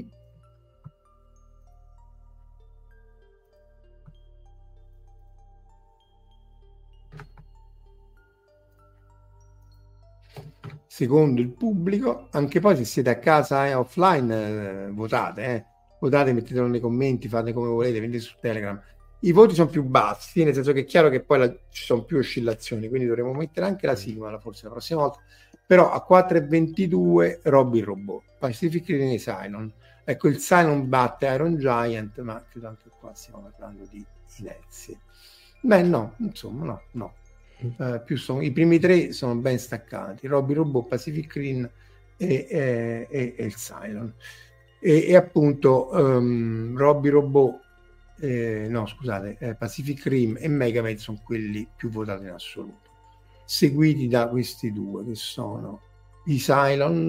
D: secondo il pubblico. Anche poi se siete a casa e eh, offline, eh, votate, eh. votate, mettetelo nei commenti, fate come volete, venite su Telegram. i voti sono più bassi, nel senso che è chiaro che poi la, ci sono più oscillazioni, quindi dovremo mettere anche la sigla forse la prossima volta, però a quattro e ventidue Robby il robot, Pacific Rim e Cylon. Ecco, il Cylon batte Iron Giant, ma credo anche qua stiamo parlando di inezie. Beh no, insomma no, no. Uh, più sono, i primi tre sono ben staccati, Robby il robot, Pacific Rim e, e, e, e il Cylon. E, e appunto um, Robby il robot Eh, no scusate eh, Pacific Rim e Megamed sono quelli più votati in assoluto, seguiti da questi due che sono i Cylon,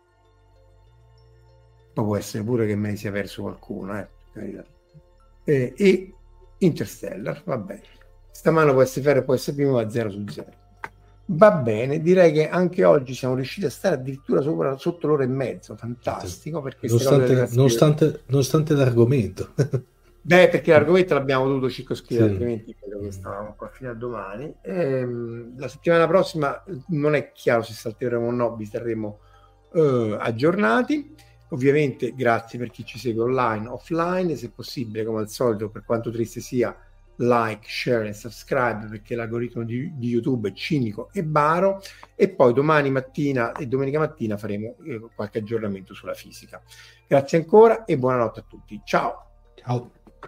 D: ma può essere pure che me ne sia perso qualcuno eh, eh, e Interstellar. Va bene, stamano può essere ferro, può essere primo a zero su zero. Va bene, direi che anche oggi siamo riusciti a stare addirittura sopra, sotto l'ora e mezzo, fantastico, perché
E: nonostante, nonostante, nonostante l'argomento.
D: Beh, perché l'argomento l'abbiamo dovuto circoscrivere,
E: sì.
D: altrimenti credo che stavamo qua fino a domani. Ehm, la settimana prossima non è chiaro se salteremo o no, vi terremo eh, aggiornati. Ovviamente grazie per chi ci segue online, offline, se possibile, come al solito, per quanto triste sia, like, share e subscribe, perché l'algoritmo di, di YouTube è cinico e baro. E poi domani mattina e domenica mattina faremo eh, qualche aggiornamento sulla fisica. Grazie ancora e buonanotte a tutti. Ciao!
E: Ciao!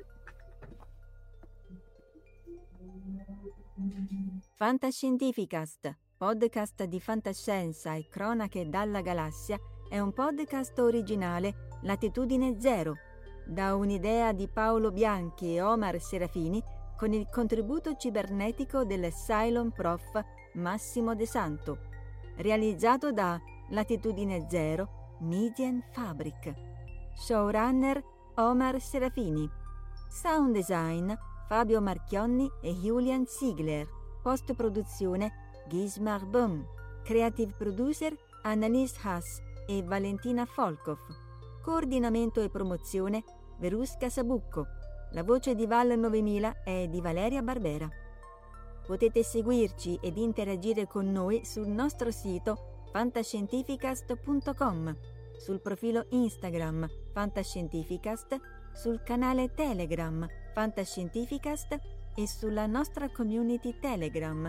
C: Fantascientificast, podcast di fantascienza e cronache dalla galassia, è un podcast originale Latitudine Zero, da un'idea di Paolo Bianchi e Omar Serafini, con il contributo cibernetico del Cylon Prof Massimo De Santo, realizzato da Latitudine Zero Media Fabric. Showrunner Omar Serafini. Sound design Fabio Marchionni e Julian Ziegler. Post-produzione Gismar Böhm. Creative producer Annalise Haas e Valentina Folkov. Coordinamento e promozione Verusca Sabucco. La voce di Val novemila è di Valeria Barbera. Potete seguirci ed interagire con noi sul nostro sito fantascientificast punto com, sul profilo Instagram Fantascientificast, sul canale Telegram Fantascientificast e sulla nostra community Telegram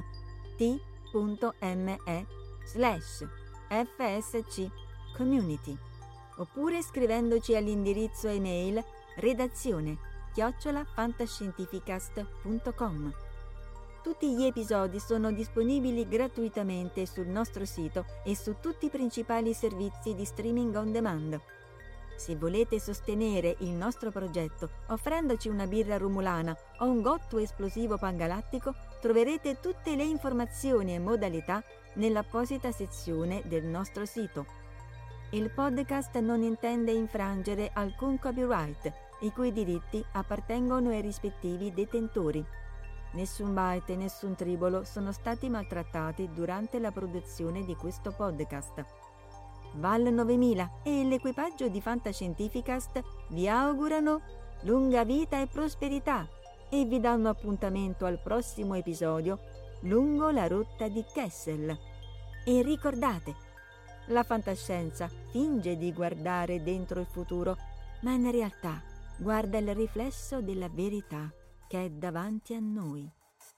C: t.me slash fsc community, oppure scrivendoci all'indirizzo email redazione chiocciola fantascientificast punto com. Tutti gli episodi sono disponibili gratuitamente sul nostro sito e su tutti i principali servizi di streaming on demand. Se volete sostenere il nostro progetto offrendoci una birra rumulana o un gotto esplosivo pangalattico, troverete tutte le informazioni e modalità nell'apposita sezione del nostro sito. Il podcast non intende infrangere alcun copyright, i cui diritti appartengono ai rispettivi detentori. Nessun byte e nessun tribolo sono stati maltrattati durante la produzione di questo podcast. Val novemila e l'equipaggio di Fantascientificast vi augurano lunga vita e prosperità e vi danno appuntamento al prossimo episodio lungo la rotta di Kessel. E ricordate, la fantascienza finge di guardare dentro il futuro, ma in realtà guarda il riflesso della verità che è davanti a noi.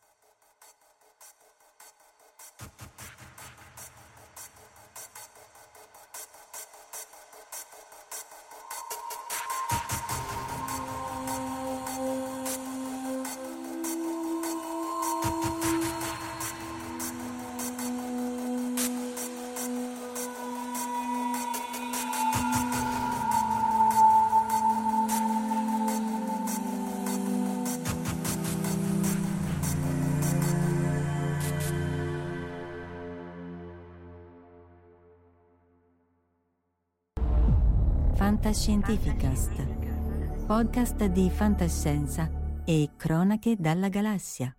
C: Fantascientificast, podcast di fantascienza e cronache dalla galassia.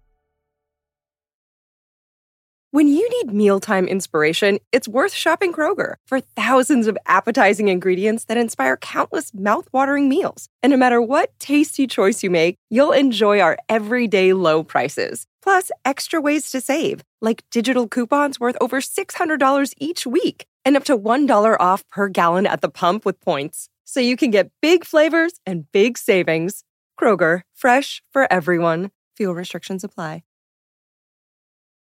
B: When you need mealtime inspiration, it's worth shopping Kroger. For thousands of appetizing ingredients that inspire countless mouth-watering meals. And no matter what tasty choice you make, you'll enjoy our everyday low prices. Plus, extra ways to save, like digital coupons worth over six hundred dollars each week. And up to one dollar off per gallon at the pump with points. So you can get big flavors and big savings. Kroger, fresh for everyone. Fuel restrictions apply.